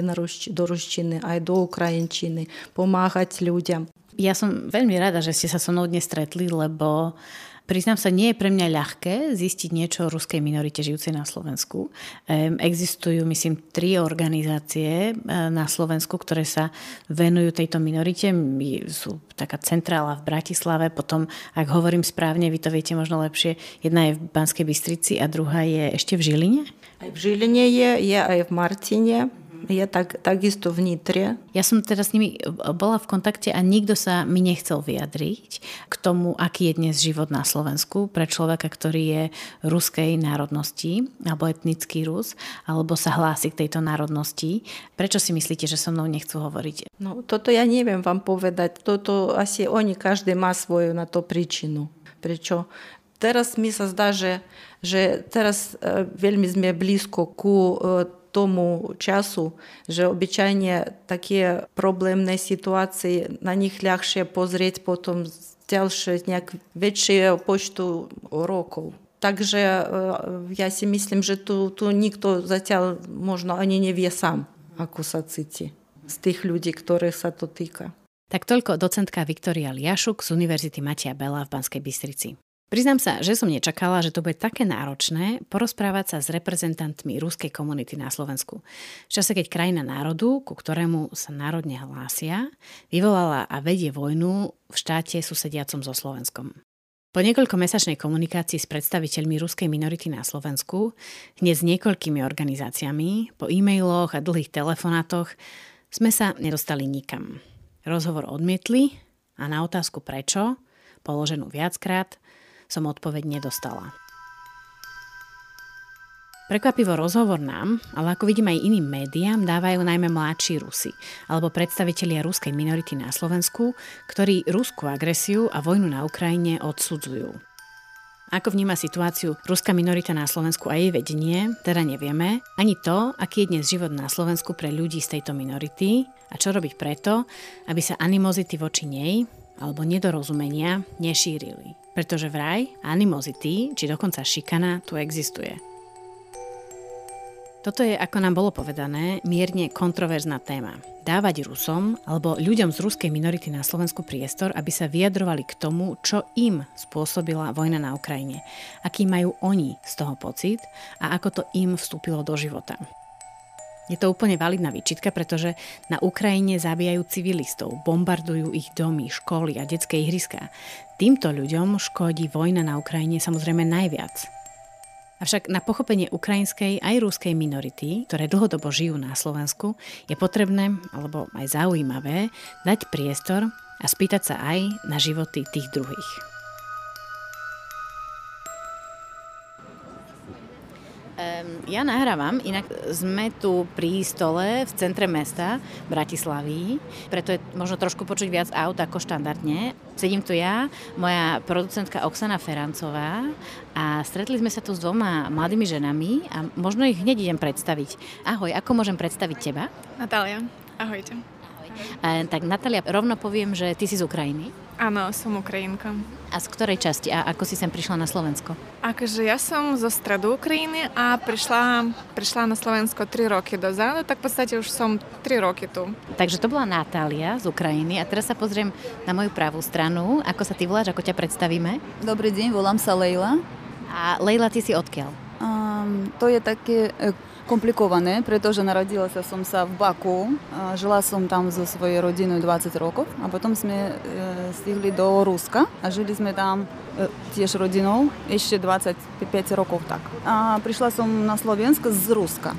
do ruštiny, aj do ukrajinčiny, pomáhať ľuďom. Ja som veľmi rada, že ste sa so mnou dnes stretli, lebo priznám sa, nie je pre mňa ľahké zistiť niečo o ruskej minorite žijúcej na Slovensku. Existujú, myslím, 3 organizácie na Slovensku, ktoré sa venujú tejto minorite. Sú taká centrála v Bratislave, potom, ak hovorím správne, vy to viete možno lepšie, jedna je v Banskej Bystrici a druhá je ešte v Žiline? Aj v Žiline je aj v Martine. Je takisto v Nitre. Ja som teda s nimi bola v kontakte a nikto sa mi nechcel vyjadriť k tomu, aký je dnes život na Slovensku pre človeka, ktorý je ruskej národnosti alebo etnický Rus, alebo sa hlási k tejto národnosti. Prečo si myslíte, že so mnou nechcú hovoriť? No, toto ja neviem vám povedať. Toto asi každý má svoju na to príčinu. Prečo Teraz mi sa zdá, že teraz veľmi sme blízko ku tomu času, že obyčajne také problémne situácie, na nich ľahšie pozrieť potom ďalšie nejak väčšie počtu rokov. Takže ja si myslím, že tu nikto zatiaľ možno ani nevie sám, ako sa cíti z tých ľudí, ktorých sa to týka. Tak toľko docentka Viktória Liašuk z Univerzity Mateja Bela v Banskej Bystrici. Priznám sa, že som nečakala, že to bude také náročné porozprávať sa s reprezentantmi ruskej komunity na Slovensku. V čase, keď krajina národu, ku ktorému sa národne hlásia, vyvolala a vedie vojnu v štáte susediacom so Slovenskom. Po niekoľkomesačnej komunikácii s predstaviteľmi ruskej minority na Slovensku, hneď s niekoľkými organizáciami, po e-mailoch a dlhých telefonátoch, sme sa nedostali nikam. Rozhovor odmietli a na otázku prečo, položenú viackrát, som odpoveď nedostala. Prekvapivo rozhovor nám, ale ako vidím aj iným médiám, dávajú najmä mladší Rusi alebo predstavitelia ruskej minority na Slovensku, ktorí ruskú agresiu a vojnu na Ukrajine odsudzujú. Ako vníma situáciu ruská minorita na Slovensku a jej vedenie, teda nevieme, ani to, aký je dnes život na Slovensku pre ľudí z tejto minority a čo robiť preto, aby sa animozity voči nej alebo nedorozumenia nešírili. Pretože vraj animozity, či dokonca šikana, tu existuje. Toto je, ako nám bolo povedané, mierne kontroverzná téma. Dávať Rusom alebo ľuďom z ruskej minority na Slovensku priestor, aby sa vyjadrovali k tomu, čo im spôsobila vojna na Ukrajine, aký majú oni z toho pocit a ako to im vstúpilo do života. Je to úplne validná výčitka, pretože na Ukrajine zabíjajú civilistov, bombardujú ich domy, školy a detské ihriská. Týmto ľuďom škodí vojna na Ukrajine samozrejme najviac. Avšak na pochopenie ukrajinskej aj ruskej minority, ktoré dlhodobo žijú na Slovensku, je potrebné, alebo aj zaujímavé, dať priestor a spýtať sa aj na životy tých druhých. Ja nahrávam, inak sme tu pri stole v centre mesta Bratislavy, preto je možno trošku počuť viac aut ako štandardne. Sedím tu ja, moja producentka Oksana Ferancová a stretli sme sa tu s dvoma mladými ženami a možno ich hneď idem predstaviť. Ahoj, ako môžem predstaviť teba? Natália, ahojte. Tak Natália, rovno poviem, že ty si z Ukrajiny. Áno, som Ukrajinka. A z ktorej časti a ako si sem prišla na Slovensko? Akože ja som zo stredu Ukrajiny a prišla na Slovensko 3 roky dozadu, tak v podstate už som 3 roky tu. Takže to bola Natália z Ukrajiny a teraz sa pozriem na moju pravú stranu. Ako sa ty voláš, ako ťa predstavíme? Dobrý deň, volám sa Lejla. A Lejla, ty si odkiaľ? To je také komplikované, pretože narodila som sa v Baku. Žila som tam so svojej rodinou 20 rokov a potom sme stihli do Ruska a žili sme tam tiež rodinou ešte 25 rokov tak. A prišla som na Slovensko z Ruska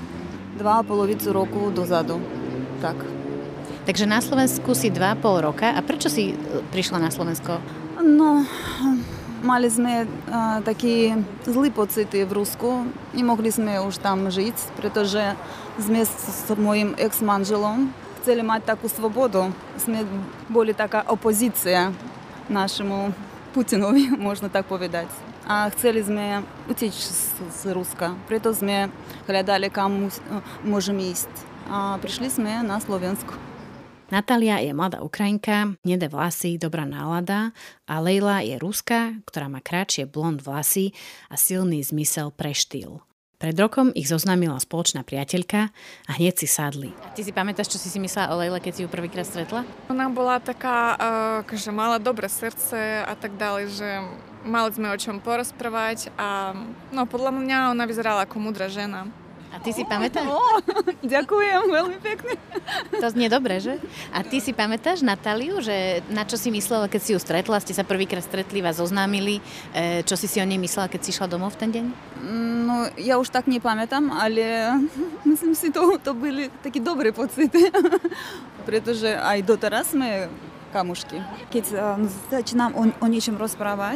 2,5 roku dozadu. Tak. Takže na Slovensku si 2,5 roka. A prečo si prišla na Slovensko? No, mali sme také zlé pocity v Rusku. Nemohli sme už tam žiť, pretože sme s mojim ex-manželom chceli mať takú svobodu. Sme boli taká opozícia našemu Putinovi, možno tak povedať. A chceli sme utiec z Ruska. Preto sme hľadali, kam môžeme ísť. A prišli sme na Slovensku. Natália je mladá Ukrajinka, hnedé vlasy, dobrá nálada a Lejla je Ruska, ktorá má krátšie blond vlasy a silný zmysel pre štýl. Pred rokom ich zoznámila spoločná priateľka a hneď si sadli. A ty si pamätáš, čo si myslela o Lejle, keď si ju prvýkrát stretla? Ona bola taká, že mala dobré srdce a tak ďalej, že mali sme o čom porozprávať a no, podľa mňa ona vyzerala ako múdra žena. A ty si pamätáš? Ďakujem, veľmi pekne. To znie dobre, že? A ty si pamätáš Natáliu, že na čo si myslela, keď si ju stretla? Ste sa prvýkrát stretli, vás zoznámili. Čo si o nej myslela, keď si šla domov v ten deň? No, ja už tak nepamätám, ale myslím si, to boli také dobré pocity. Pretože aj doteraz sme kamušky. Keď začínam o niečom rozprávať,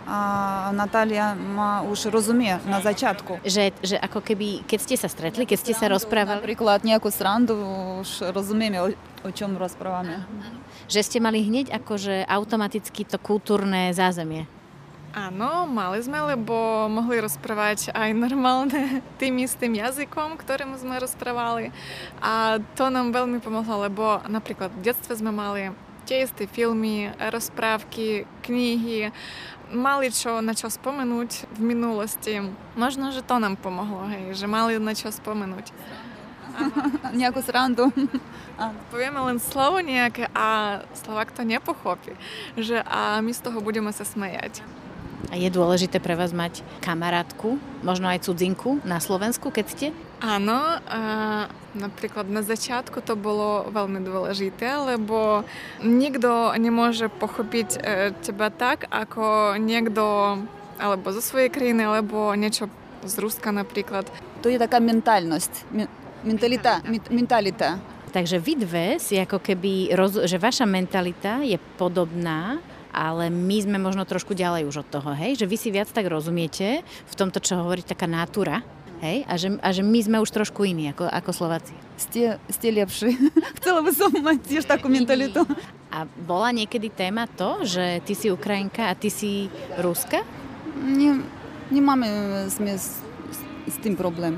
a Natália ma už rozumie na začiatku. Že ako keby, keď ste sa stretli, keď ste sa rozprávali? Napríklad nejakú srandu už rozumieme, o čom rozprávame. Že ste mali hneď akože automaticky to kultúrne zázemie? Áno, mali sme, lebo mohli rozprávať aj normálne tým istým jazykom, ktorým sme rozprávali. A to nám veľmi pomohlo, lebo napríklad v detstve sme mali tie isté filmy, rozprávky, knihy, mali na čo spomenúť v minulosti. Možno, že to nám pomohlo, hej, že mali na čo spomenúť. Nejakú srandu. Povieme len slovo nejaké a Slovák to nepochopí. A my z toho budeme sa smejať. A je dôležité pre vás mať kamarátku, možno aj cudzinku na Slovensku, keď ste? Áno, napríklad na začiatku to bolo veľmi dôležité, lebo nikto nemôže pochopiť teba tak, ako niekto alebo zo svojej krajiny, alebo niečo z Ruska napríklad. To je taká mentálnosť, mentalita. Takže vy dve si ako keby, že vaša mentalita je podobná, ale my sme možno trošku ďalej už od toho, hej? Že vy si viac tak rozumiete v tomto, čo hovorí taká nátura, hej? A že my sme už trošku iní ako Slováci. Ste lepší. Chcela by som mať tiež takú mentalitu. A bola niekedy téma to, že ty si Ukrajinka a ty si Ruska? Nemáme sme s tým problém.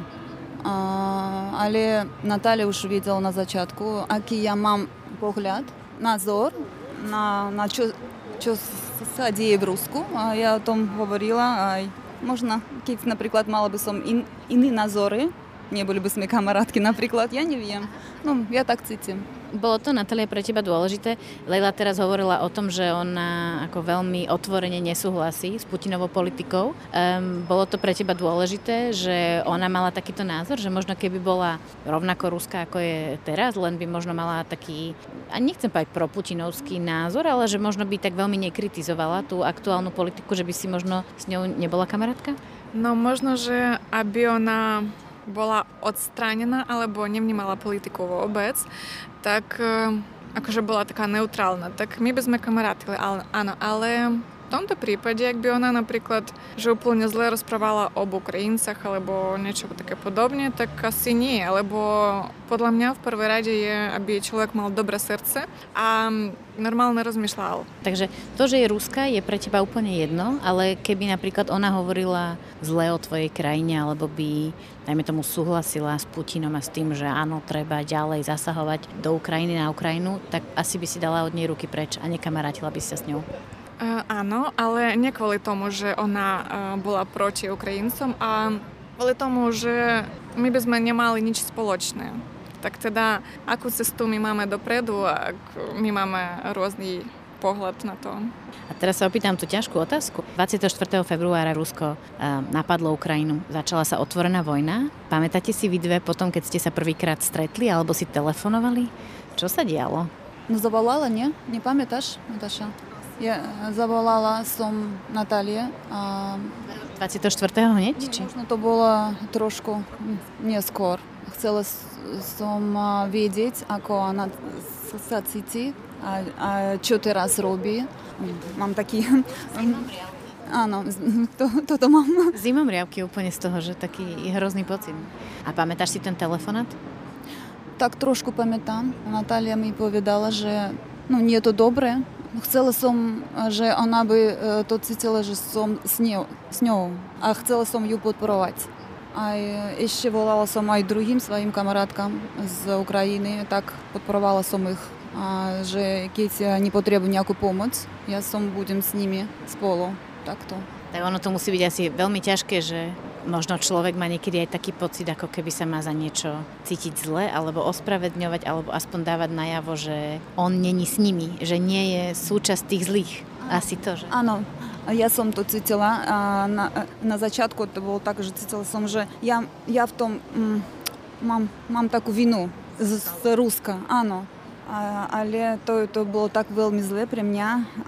Ale Наталя už videla na začiatku, aký ja mám pohľad, názor na čo sa deje v Rusku. A ja o tom hovorila aj možno, keď napríklad mala by som iné názory, neboli by sme kamarátky napríklad, ja neviem. No, ja tak cítim. Bolo to, Natália, pre teba dôležité? Leila teraz hovorila o tom, že ona ako veľmi otvorene nesúhlasí s Putinovou politikou. Bolo to pre teba dôležité, že ona mala takýto názor, že možno keby bola rovnako ruská, ako je teraz, len by možno mala taký, a nechcem povedať proputinovský názor, ale že možno by tak veľmi nekritizovala tú aktuálnu politiku, že by si možno s ňou nebola kamarátka? No možno, že aby ona bola odstránená alebo nevnímala politiku vôbec, tak akože bola taká neutrálna. Tak my by sme kamarátili, áno, ale v tomto prípade, ak by ona napríklad, že úplne zle rozprávala об Ukrajincach alebo niečo také podobne, tak asi nie, lebo podľa mňa v prvej rade je, aby človek mal dobré srdce a normálne rozmýšľal. Takže to, že je Ruska, je pre teba úplne jedno, ale keby napríklad ona hovorila zle o tvojej krajine, alebo by, dajme tomu, súhlasila s Putinom a s tým, že áno, treba ďalej zasahovať do Ukrajiny na Ukrajinu, tak asi by si dala od nej ruky preč a nekamarátila by si sa s ňou. Áno, ale nie kvôli tomu, že ona bola proti Ukrajincom, a kvôli tomu, že my by sme nemali nič spoločné. Tak teda, akú cestu my máme dopredu, ak my máme rôzny pohľad na to. A teraz sa opýtam tú ťažkú otázku. 24. februára Rusko napadlo Ukrajinu. Začala sa otvorená vojna. Pamätáte si vy dve potom, keď ste sa prvýkrát stretli alebo si telefonovali? Čo sa dialo? No zavolala, nie? Nepamätáš, Natáša? Ja zavolala som Natálie. 24. hneď? Či? Možno to bolo trošku neskôr. Chcela som vedieť, ako ona sa cíti a čo teraz robí. Mám taký... Áno, toto mám. Zimomriavky úplne z toho, že taký hrozný pocit. A pamätáš si ten telefonát? Tak trošku pamätám. Natália mi povedala, že nie je to dobré. Chcela som, že ona by to cítila, že som s ňou. A chcela som ju podporovať. A ešte volala som aj druhým svojim kamarátkam z Ukrajiny, tak podporovala som ich. A že keď nepotrebujú nejakú pomoc, ja budem s nimi spolu. Takto. Tak ono to musí byť asi veľmi ťažké, že možno človek má niekedy aj taký pocit, ako keby sa má za niečo cítiť zle, alebo ospravedňovať, alebo aspoň dávať najavo, že on není s nimi, že nie je súčasť tých zlých. Asi to, že? Áno. Ja som to cítila. Na začiatku to bolo tak, že cítila som, že ja v tom mám takú vinu z Ruska. Áno. Ale to bolo tak veľmi zlé pre mňa.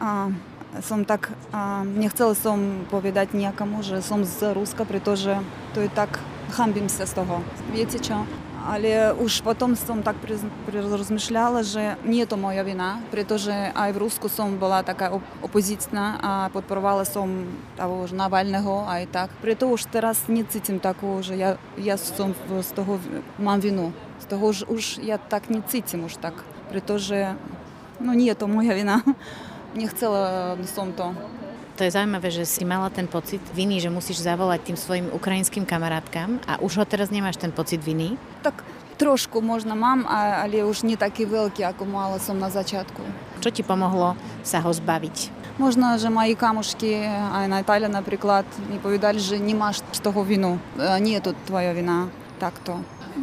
Nechcela som povedať niekomu, že som z Ruska, pretože to je tak, hambím sa z toho. Viete čo? Ale už potom som tak rozmýšľala, že nie je to moja vina, pretože aj v Rusku som bola taká opozícna a podporovala som toho Навальného aj tak. Preto už teraz necítim takú, že ja som z toho mám vinu. Z toho už ja tak necítim už tak, pretože nie je to moja vina. Nechcela som to. To je zaujímavé, že si mala ten pocit viny, že musíš zavolať tým svojim ukrajinským kamarátkam a už ho teraz nemáš ten pocit viny? Tak trošku možno mám, ale už nie taký veľký, ako mala som na začiatku. Čo ti pomohlo sa ho zbaviť? Možno, že мої камушки, а Наталя, наприклад, не повідали, що не маєш з того вину. Не тут твоя вина. Так-то.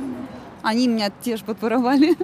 Они меня tiež podporovali.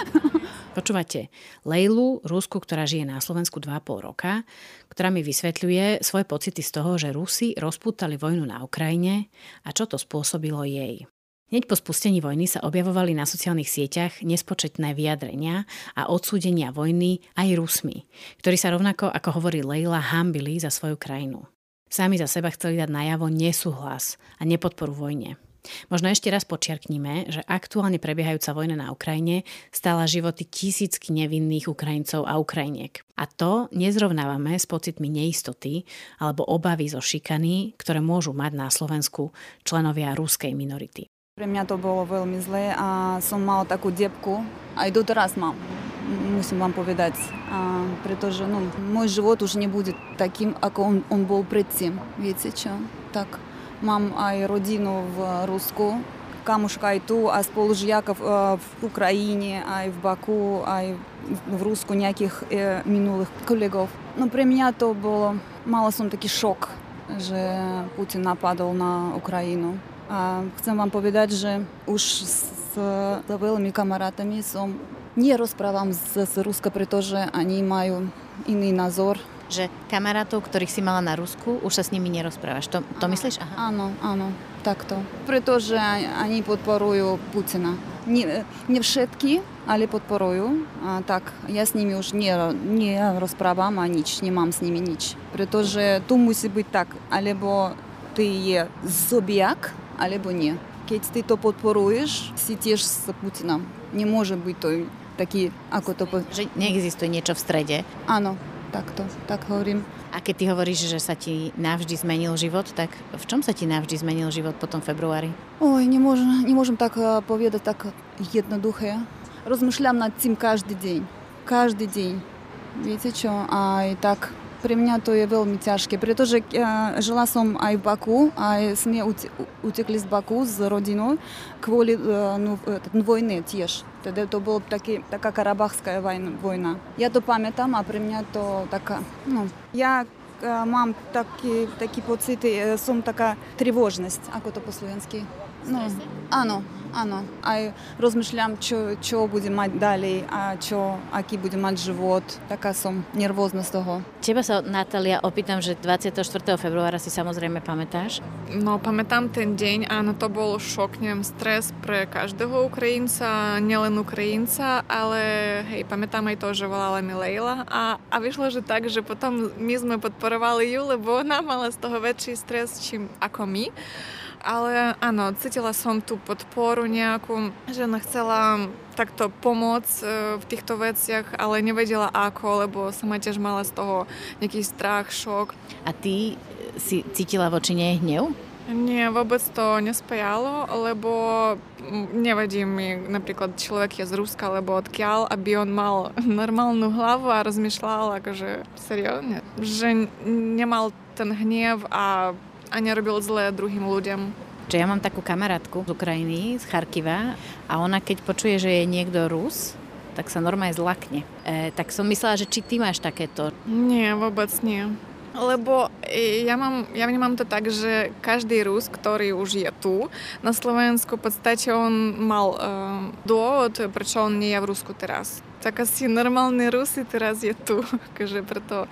Počúvate Lejlu, Rusku, ktorá žije na Slovensku 2,5 roka, ktorá mi vysvetľuje svoje pocity z toho, že Rusi rozpútali vojnu na Ukrajine a čo to spôsobilo jej. Hneď po spustení vojny sa objavovali na sociálnych sieťach nespočetné vyjadrenia a odsúdenia vojny aj Rusmi, ktorí sa rovnako, ako hovorí Lejla, hanbili za svoju krajinu. Sami za seba chceli dať najavo nesúhlas a nepodporu vojne. Možno ešte raz podčiarknime, že aktuálne prebiehajúca vojna na Ukrajine stála životy tisícky nevinných Ukrajincov a Ukrajiniek. A to nezrovnávame s pocitmi neistoty alebo obavy zo šikany, ktoré môžu mať na Slovensku členovia ruskej minority. Pre mňa to bolo veľmi zlé a som mala takú depku. Aj doteraz mám, musím vám povedať. Pretože môj život už nebude takým, ako on bol predtým. Viete čo? Tak. Mám aj rodinu v Rusku, камушка aj tu, a spolužiakov v Ukrajine, aj v Baku, aj v Rusku nejakých minulých kolegov. No pre mňa to bolo, mala som taký šok, že Putin napadol na Ukrajinu. A chcem vám povedať, že už s veľmi kamarátami som nerozprávam z Ruska, pretože oni majú iný názor. Že kamarátov, ktorých si mala na Rusku, už sa s nimi nerozprávaš. To myslíš? Aha. Áno, takto. Pretože oni podporujú Putina. Nie všetky, ale podporujú. Tak, ja s nimi už nerozprávam a nič, nemám s nimi nič. Pretože tu musí byť tak, alebo ty je zobjak, alebo nie. Keď ty to podporuješ, si tiež s Putinom. Nemôže byť to taký, ako to povedať. Že neexistuje niečo v strede. Áno. Takto, tak hovorím. A keď ty hovoríš, že sa ti navždy zmenil život, tak v čom sa ti navždy zmenil život po tom februári? Ой, nemôžem tak povedať tak jednoduché. Rozmýšľam nad tým každý deň. Každý deň. Viete čo? Aj tak pre mňa to je veľmi ťažké, pretože žila som aj v Baku, aj sme utekli z Baku s rodinou kvôli vojne tiež. Teda to bola taká karabachská vojna. Ja to pamätám a pre mňa to taká, ja mám taký pocit, som taká trевожnosť, ako to po slovensky. Áno. Aj rozmýšľam, čo budem mať ďalej a aký budem mať život. Taká som nervózna z toho. Teba sa, Natália, opýtam, že 24. februára si samozrejme pamätáš? No, pamätám ten deň, áno, to bol šok, neviem, stres pre každého Ukrajinca, nielen Ukrajinca, ale hej, pamätám aj to, že volala mi Lejla a vyšlo, že tak, že potom my sme podporovali ju, lebo ona mala z toho väčší stres, čím ako my. Ale áno, cítila som tú podporu nejakú, že ona chcela takto pomôcť v týchto veciach, ale nevedela ako, lebo sama tiež mala z toho nejaký strach, šok. A ty si cítila voči nej hnev? Nie, vôbec to nespájalo, lebo nevadí mi napríklad človek je z Ruska, alebo odkiaľ, aby on mal normálnu hlavu a rozmýšľal, akože seriózne, že nemal ten hnev a nerobil zlé druhým ľuďom. Že ja mám takú kamarátku z Ukrajiny, z Charkiva a ona keď počuje, že je niekto Rus, tak sa normálne zlakne. Tak som myslela, že či ty máš takéto? Nie, vôbec nie. Lebo ja vnímam to tak, že každý Rus, ktorý už je tu na Slovensku, v podstate on mal dôvod, prečo on nie je v Rusku teraz. Tak asi normálni Rusi teraz je tu, takže preto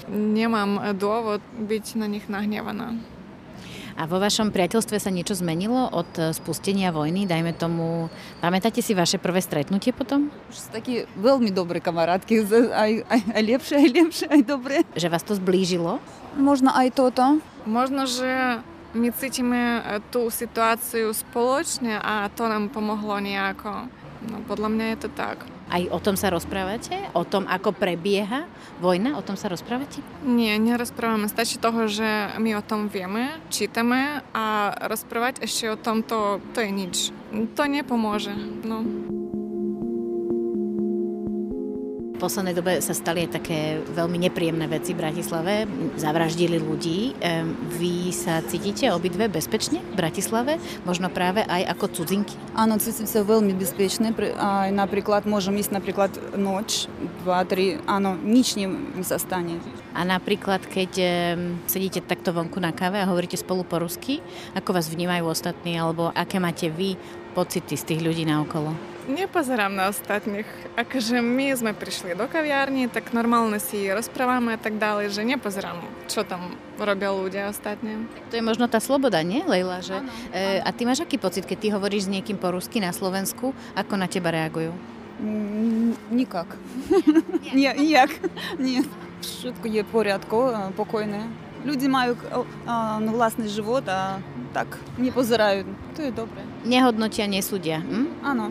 nemám dôvod byť na nich nahnevaná. A vo vašom priateľstve sa niečo zmenilo od spustenia vojny? Dajme tomu, pamätáte si vaše prvé stretnutie potom? Už také veľmi dobré kamarátky, aj lepšie, aj dobré. Že vás to zblížilo? Možno aj toto. Možno, že my cítime tú situáciu spoločne a to nám pomohlo nejako. No, podľa mňa je to tak. Aj o tom sa rozprávate? O tom, ako prebieha vojna? O tom sa rozprávate? Nie, nerozprávame. Stačí toho, že my o tom vieme, čítame a rozprávať ešte o tom, to je nič. To nepomôže. No. V poslednej dobe sa stali aj také veľmi nepríjemné veci v Bratislave. Zavraždili ľudí. Vy sa cítite obidve bezpečne v Bratislave? Možno práve aj ako cudzinky? Áno, cítim sa veľmi bezpečne. Aj napríklad môžem ísť noč, 2-3, áno, nič mi sa stane. A napríklad, keď sedíte takto vonku na káve a hovoríte spolu po rusky, ako vás vnímajú ostatní, alebo aké máte vy pocity z tých ľudí naokolo? Nepozerám na ostatných. Akože my sme prišli do kaviárny, tak normálne si rozprávame a tak ďalej, že nepozerám, čo tam robia ľudia ostatní. To je možno tá sloboda, nie, Lejla? Že? A ty máš aký pocit, keď ty hovoríš s niekým po rusky na Slovensku? Ako na teba reagujú? Никак. Ніяк. Ні. Všetko je v poriadku, pokojné. Ľudí majú vlastný život a tak nepozerajú. To je dobré. Nehodnotia, nesúdia. Áno.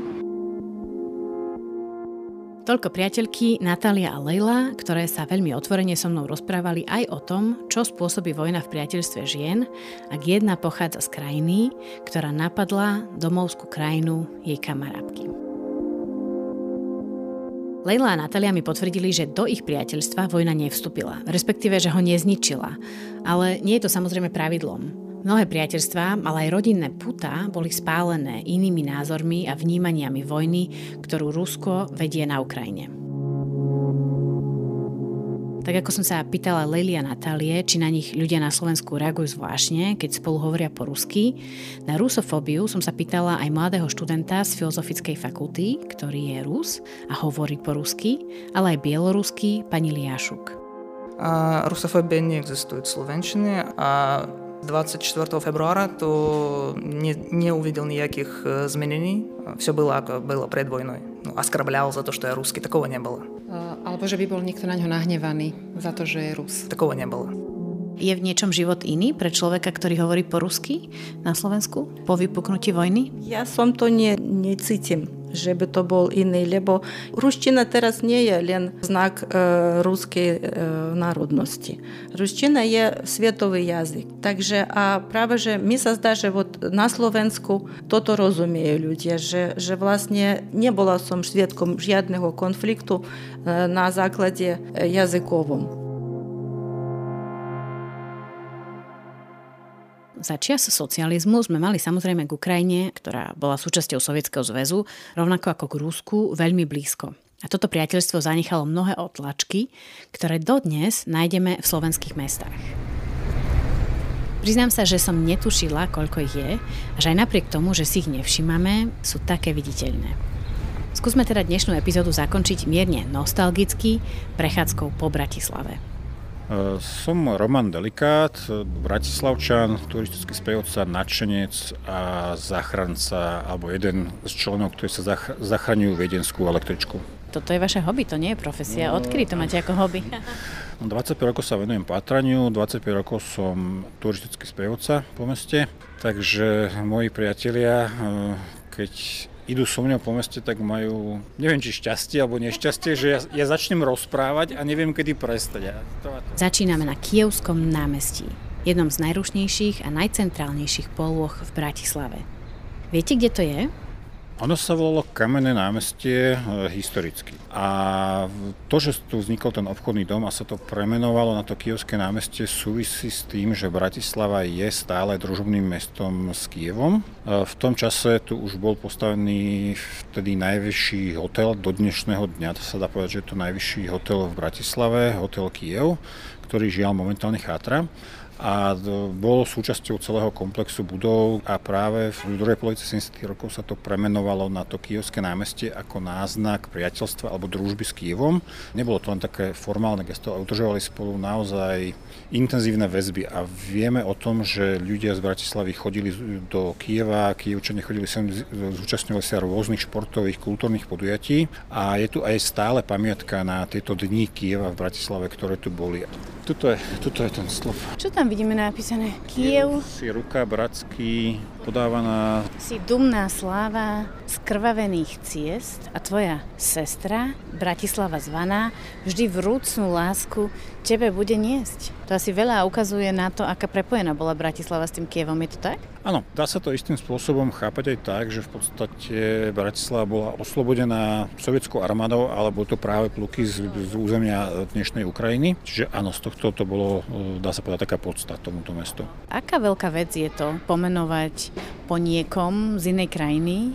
Toľko priateľky Natália a Lejla, ktoré sa veľmi otvorene so mnou rozprávali aj o tom, čo spôsobí vojna v priateľstve žien, ak jedna pochádza z krajiny, ktorá napadla domovskú krajinu jej kamarátky. Lejla a Natália mi potvrdili, že do ich priateľstva vojna nevstúpila, respektíve, že ho nezničila. Ale nie je to samozrejme pravidlom. Mnohé priateľstvá, ale aj rodinné putá boli spálené inými názormi a vnímaniami vojny, ktorú Rusko vedie na Ukrajine. Tak ako som sa pýtala Lejly a Natálie, či na nich ľudia na Slovensku reagujú zvláštne, keď spolu hovoria po rusky, na rusofóbiu som sa pýtala aj mladého študenta z Filozofickej fakulty, ktorý je Rus a hovorí po rusky, ale aj bielorusky, pani Liášuk. Русофобия не экзистует в Словенщине, а 24 февраля то не увидел никаких изменений. Все было, как было пред войной. Оскорблял за то, что я русский. Такого не было. Alebo že by bol niekto na ňo nahnevaný za to, že je Rus. Такого не было. Je v niečom život iný pre človeka, ktorý hovorí po rusky na Slovensku po vypuknutí vojny? Ja som to necítim, že by to bol iný, lebo ruština teraz nie je len znak ruskej národnosti. Ruština je svetový jazyk. Takže a práve, že mi sa zdá, že na Slovensku toto rozumiejú ľudia, že vlastne nebola som svedkom žiadneho konfliktu na základe jazykovom. Za čias socializmu sme mali samozrejme k Ukrajine, ktorá bola súčasťou Sovietskeho zväzu, rovnako ako k Rusku, veľmi blízko. A toto priateľstvo zanechalo mnohé otlačky, ktoré dodnes nájdeme v slovenských mestách. Priznám sa, že som netušila, koľko ich je, a že aj napriek tomu, že si ich nevšimame, sú také viditeľné. Skúsme teda dnešnú epizódu zakončiť mierne nostalgicky prechádzkou po Bratislave. Som Roman Delikát, bratislavčan, turistický sprievodca, nadšenec a záchranca, alebo jeden z členov, ktorí sa zachraňujú viedenskú električku. Toto je vaše hobby, to nie je profesia. Odkedy to máte ako hobby? 25 rokov sa venujem pátraniu, 25 rokov som turistický sprievodca po meste, takže moji priatelia, keď idú so mňou po meste, tak majú, neviem, či šťastie alebo nešťastie, že ja začnem rozprávať a neviem, kedy prestať. Začíname na Kyjevskom námestí, jednom z najrušnejších a najcentrálnejších polôch v Bratislave. Viete, kde to je? Ono sa volalo Kamenné námestie historicky. A to, že tu vznikol ten obchodný dom a sa to premenovalo na to Kyjevské námestie, súvisí s tým, že Bratislava je stále družobným mestom s Kyjevom. V tom čase tu už bol postavený vtedy najvyšší hotel, do dnešného dňa sa dá povedať, že je to najvyšší hotel v Bratislave, hotel Kyjev, ktorý žiaľ momentálne chátra. A bolo súčasťou celého komplexu budov a práve v druhej polovici 70. rokov sa to premenovalo na to Kyjevské námestie ako náznak priateľstva alebo družby s Kyjevom. Nebolo to len také formálne gesto, ale udržovali spolu naozaj intenzívne väzby a vieme o tom, že ľudia z Bratislavy chodili do Kyjeva, Kyjevčania chodili sem, zúčastňovali sa rôznych športových, kultúrnych podujatí a je tu aj stále pamiatka na tieto dni Kyjeva v Bratislave, ktoré tu boli. Tuto je ten stĺp. Čo tam vidíme napísané? Kyjev? Si ruka, bratský, podávaná. Si dumná sláva skrvavených ciest a tvoja sestra, Bratislava zvaná, vždy vrúcnú lásku tebe bude niesť. To asi veľa ukazuje na to, aká prepojená bola Bratislava s tým Kievom, je to tak? Áno, dá sa to istým spôsobom chápať aj tak, že v podstate Bratislava bola oslobodená sovietskou armádou, ale boli to práve pluky z územia dnešnej Ukrajiny. Čiže áno, z tohto to bolo, dá sa povedať, taká podsta tomuto mestu. Aká veľká vec je to pomenovať po niekom z inej krajiny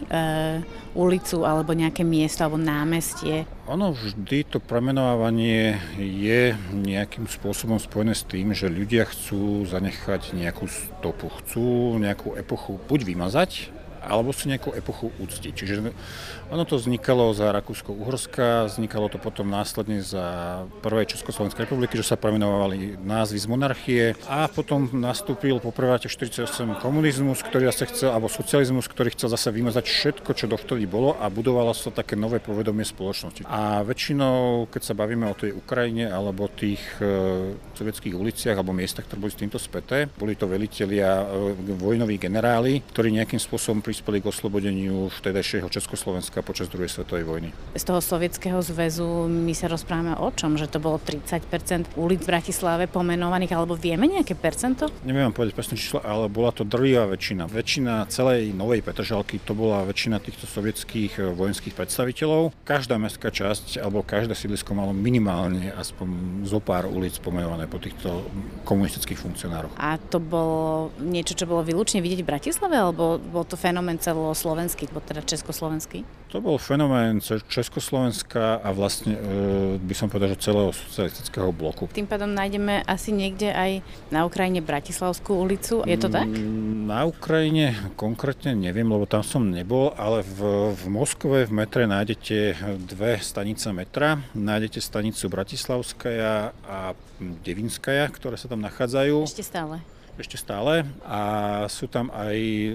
ulicu alebo nejaké miesto alebo námestie? Ono vždy to premenovávanie je nejakým spôsobom spojené s tým, že ľudia chcú zanechať nejakú stopu, chcú nejakú epochu buď vymazať, alebo si nejakú epochu uctiť. Čiže ono to vznikalo za Rakúsko-Uhorska, vznikalo to potom následne za prvej Československej republiky, že sa premenovali názvy z monarchie a potom nastúpil po prvé 48 komunizmus, ktorý zase chcel, alebo socializmus, ktorý chcel zase vymazať všetko, čo dovtedy bolo a budovalo sa také nové povedomie spoločnosti. A väčšinou, keď sa bavíme o tej Ukrajine alebo tých sovietských uliciach alebo miestach, ktoré boli s týmto späté, boli to velitelia, vojnoví generáli, ktorí nejakým spôsobom prispeli k oslobodeniu vtedajšieho Československa počas druhej svetovej vojny. Z toho Sovietskeho zväzu my sa rozprávame o čom? Že to bolo 30% ulic v Bratislave pomenovaných, alebo vieme nejaké percento? Neviem vám povedať presné číslo, ale bola to drvivá väčšina. Väčšina celej Novej Petržalky, to bola väčšina týchto sovietských vojenských predstaviteľov. Každá mestská časť alebo každé sídlisko malo minimálne aspoň zo pár ulic pomenované po týchto komunistických funkcionároch. A to bolo niečo, čo bolo výlučne vidieť v Bratislave, alebo bol to fenomén celoslovenský, teda československý? To bol fenomén Československa a vlastne by som povedal, že celého socialistického bloku. Tým pádom nájdeme asi niekde aj na Ukrajine Bratislavskú ulicu, je to tak? Na Ukrajine konkrétne neviem, lebo tam som nebol, ale v Moskve v metre nájdete dve stanice metra. Nájdete stanicu Bratislavskaja a Devinskaja, ktoré sa tam nachádzajú. Ešte stále a sú tam aj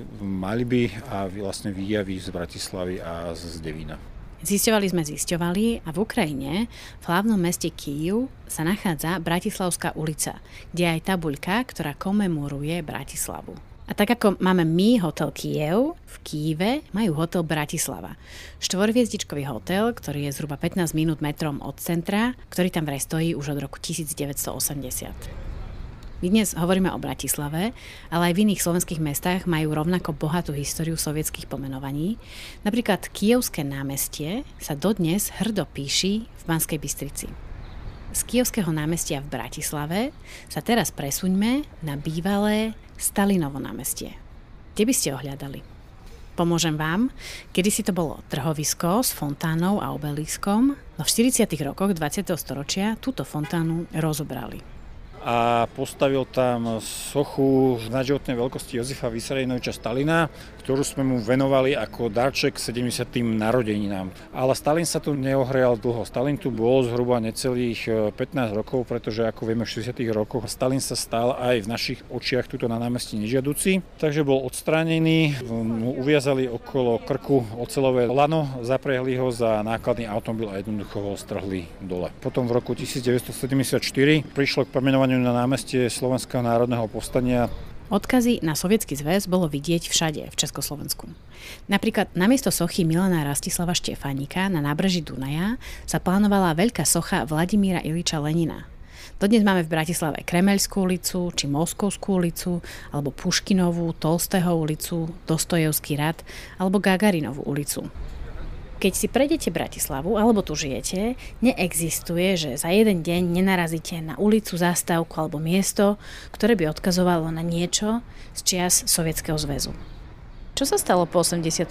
maľby a vlastne výjavy z Bratislavy a z Devína. Zisťovali a v Ukrajine, v hlavnom meste Kyjev, sa nachádza Bratislavská ulica, kde je aj tabuľka, ktorá komemoruje Bratislavu. A tak ako máme my hotel Kyjev, v Kyjeve majú hotel Bratislava. 4-hviezdičkový hotel, ktorý je zhruba 15 minút metrom od centra, ktorý tam vraj stojí už od roku 1980. My dnes hovoríme o Bratislave, ale aj v iných slovenských mestách majú rovnako bohatú históriu sovietských pomenovaní. Napríklad Kyjevské námestie sa dodnes hrdo píši v Banskej Bystrici. Z Kyjevského námestia v Bratislave sa teraz presuňme na bývalé Stalinovo námestie. Kde by ste ohľadali? Pomôžem vám, kedysi to bolo trhovisko s fontánou a obeliskom, no v 40. rokoch 20. storočia túto fontánu rozobrali. A postavil tam sochu nadživotnej veľkosti Jozefa Vysarionoviča Stalina, ktorú sme mu venovali ako darček 70. narodeninám. Ale Stalin sa tu neohrial dlho. Stalin tu bol zhruba necelých 15 rokov, pretože ako vieme v 60. rokoch Stalin sa stal aj v našich očiach tuto na námestí nežiaduci. Takže bol odstránený, mu uviazali okolo krku oceľové lano, zapriahli ho za nákladný automobil a jednoducho ho strhli dole. Potom v roku 1974 prišlo k pomenovaniu na námestie Slovenského národného povstania. Odkazy na Sovietsky zväz bolo vidieť všade v Československu. Napríklad namiesto sochy Milana Rastislava Štefánika na nábreží Dunaja sa plánovala veľká socha Vladimíra Iliča Lenina. Dodnes máme v Bratislave Kremeľskú ulicu, či Moskovskú ulicu, alebo Puškinovú, Tolstého ulicu, Dostojevský rad, alebo Gagarinovú ulicu. Keď si prejdete Bratislavu, alebo tu žijete, neexistuje, že za jeden deň nenarazíte na ulicu, zastávku alebo miesto, ktoré by odkazovalo na niečo z čias Sovietskeho zväzu. Čo sa stalo po 89.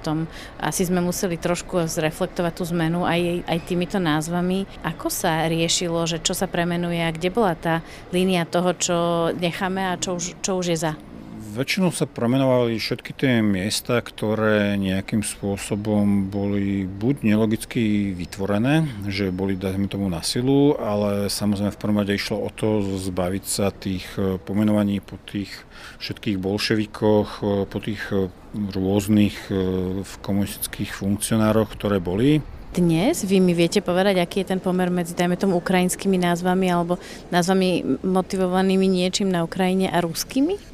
Asi sme museli trošku zreflektovať tú zmenu aj týmito názvami. Ako sa riešilo, že čo sa premenuje a kde bola tá línia toho, čo necháme a čo už je za? Väčšinou sa premenovali všetky tie miesta, ktoré nejakým spôsobom boli buď nelogicky vytvorené, že boli, dajme tomu, na silu, ale samozrejme v prvom rade išlo o to zbaviť sa tých pomenovaní po tých všetkých bolševikoch, po tých rôznych komunistických funkcionároch, ktoré boli. Dnes vy mi viete povedať, aký je ten pomer medzi, dajme tomu, ukrajinskými názvami alebo názvami motivovanými niečím na Ukrajine a ruskými?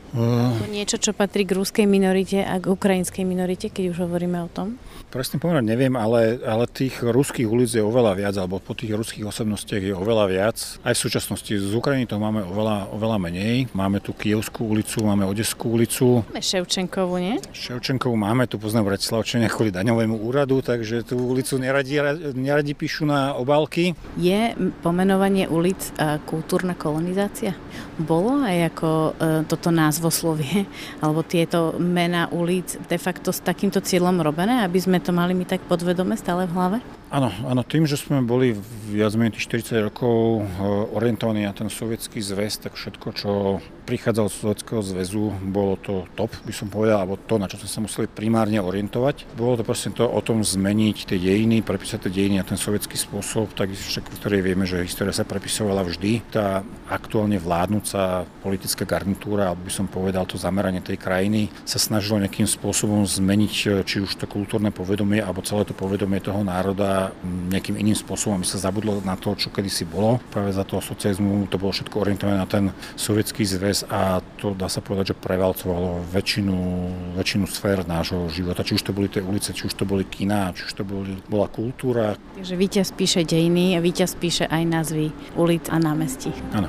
Niečo, čo patrí k ruskej minorite a k ukrajinskej minorite, keď už hovoríme o tom? Presný pomer neviem, ale tých ruských ulic je oveľa viac, alebo po tých ruských osobnostiach je oveľa viac. Aj v súčasnosti z Ukrajiny toho máme oveľa menej. Máme tu Kyjevskú ulicu, máme Odeskú ulicu. Máme Ševčenkovú, nie? Ševčenkovú máme, tu poznám Bratislavčania kvôli daňovému úradu, takže tú ulicu neradi píšu na obálky. Je pomenovanie ulic kultúrna kolonizácia? Bolo aj ako toto názvoslovie, alebo tieto mená ulic de facto s takýmto cieľom robené, aby sme to mali my tak podvedome stále v hlave? Áno, tým, že sme boli viac menej 40 rokov orientovaní na ten sovietský zväz, tak všetko, čo prichádzalo z Sovietskeho zväzu, bolo to top, by som povedal, alebo to, na čo sme sa museli primárne orientovať. Bolo to proste to o tom zmeniť tie dejiny, prepísať tie dejiny na ten sovietský spôsob, tak však v ktorej vieme, že história sa prepisovala vždy. Tá aktuálne vládnúca politická garnitúra, alebo by som povedal to zameranie tej krajiny, sa snažilo nejakým spôsobom zmeniť či už to kultúrne povedomie, alebo celé to povedomie toho národa nejakým iným spôsobom, aby sa zabudlo na to, čo kedysi bolo. Práve za toho socializmu to bolo všetko orientované na ten sovietský zväz a to dá sa povedať, že prevalcovalo väčšinu sfér nášho života. Či už to boli tie ulice, či už to boli kiná, či už to bola kultúra. Takže víťaz píše dejiny a víťaz píše aj názvy ulic a námestí. Áno.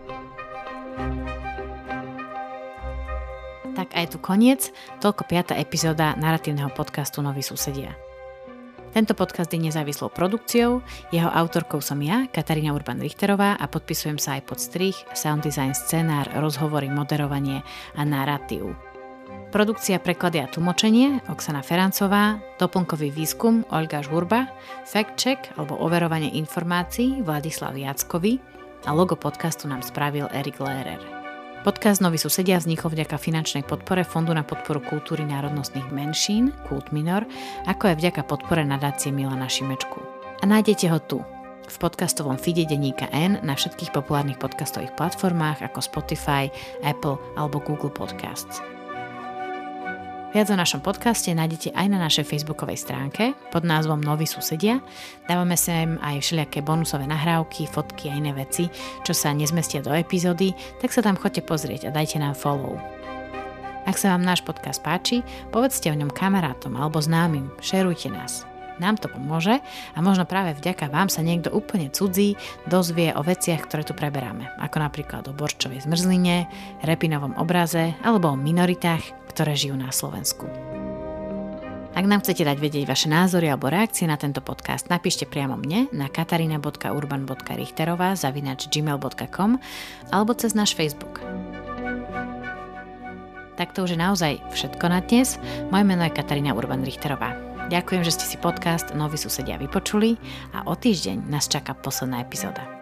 Tak aj tu koniec, toľko 5. epizóda naratívneho podcastu Noví susedia. Tento podcast je nezávislou produkciou, jeho autorkou som ja, Katarína Urban-Richterová a podpisujem sa aj pod strih, sound design, scenár, rozhovory, moderovanie a narratív. Produkcia, preklady a tlmočenie Oksana Ferancová, doplnkový výskum Olga Žurba, fact check alebo overovanie informácií Vladislav Jackovi a logo podcastu nám spravil Erik Lehrer. Podcast Noví susedia vznikol vďaka finančnej podpore Fondu na podporu kultúry národnostných menšín, Kult Minor, ako aj vďaka podpore nadácie Milana Šimečku. A nájdete ho tu, v podcastovom feede denníka N na všetkých populárnych podcastových platformách ako Spotify, Apple alebo Google Podcasts. Viac o našom podcaste nájdete aj na našej facebookovej stránke pod názvom Noví susedia. Dávame sem aj všelijaké bonusové nahrávky, fotky a iné veci, čo sa nezmestia do epizódy, tak sa tam choďte pozrieť a dajte nám follow. Ak sa vám náš podcast páči, povedzte o ňom kamarátom alebo známym, šerujte nás. Nám to pomôže a možno práve vďaka vám sa niekto úplne cudzí dozvie o veciach, ktoré tu preberáme, ako napríklad o borčovej zmrzline, repinovom obraze alebo o minoritách, ktoré žijú na Slovensku. Ak nám chcete dať vedieť vaše názory alebo reakcie na tento podcast, napíšte priamo mne na katarina.urban.richterová@gmail.com alebo cez náš Facebook. Tak to už je naozaj všetko na dnes. Moje meno je Katarína Urban-Richterová. Ďakujem, že ste si podcast Noví susedia vypočuli a o týždeň nás čaká posledná epizóda.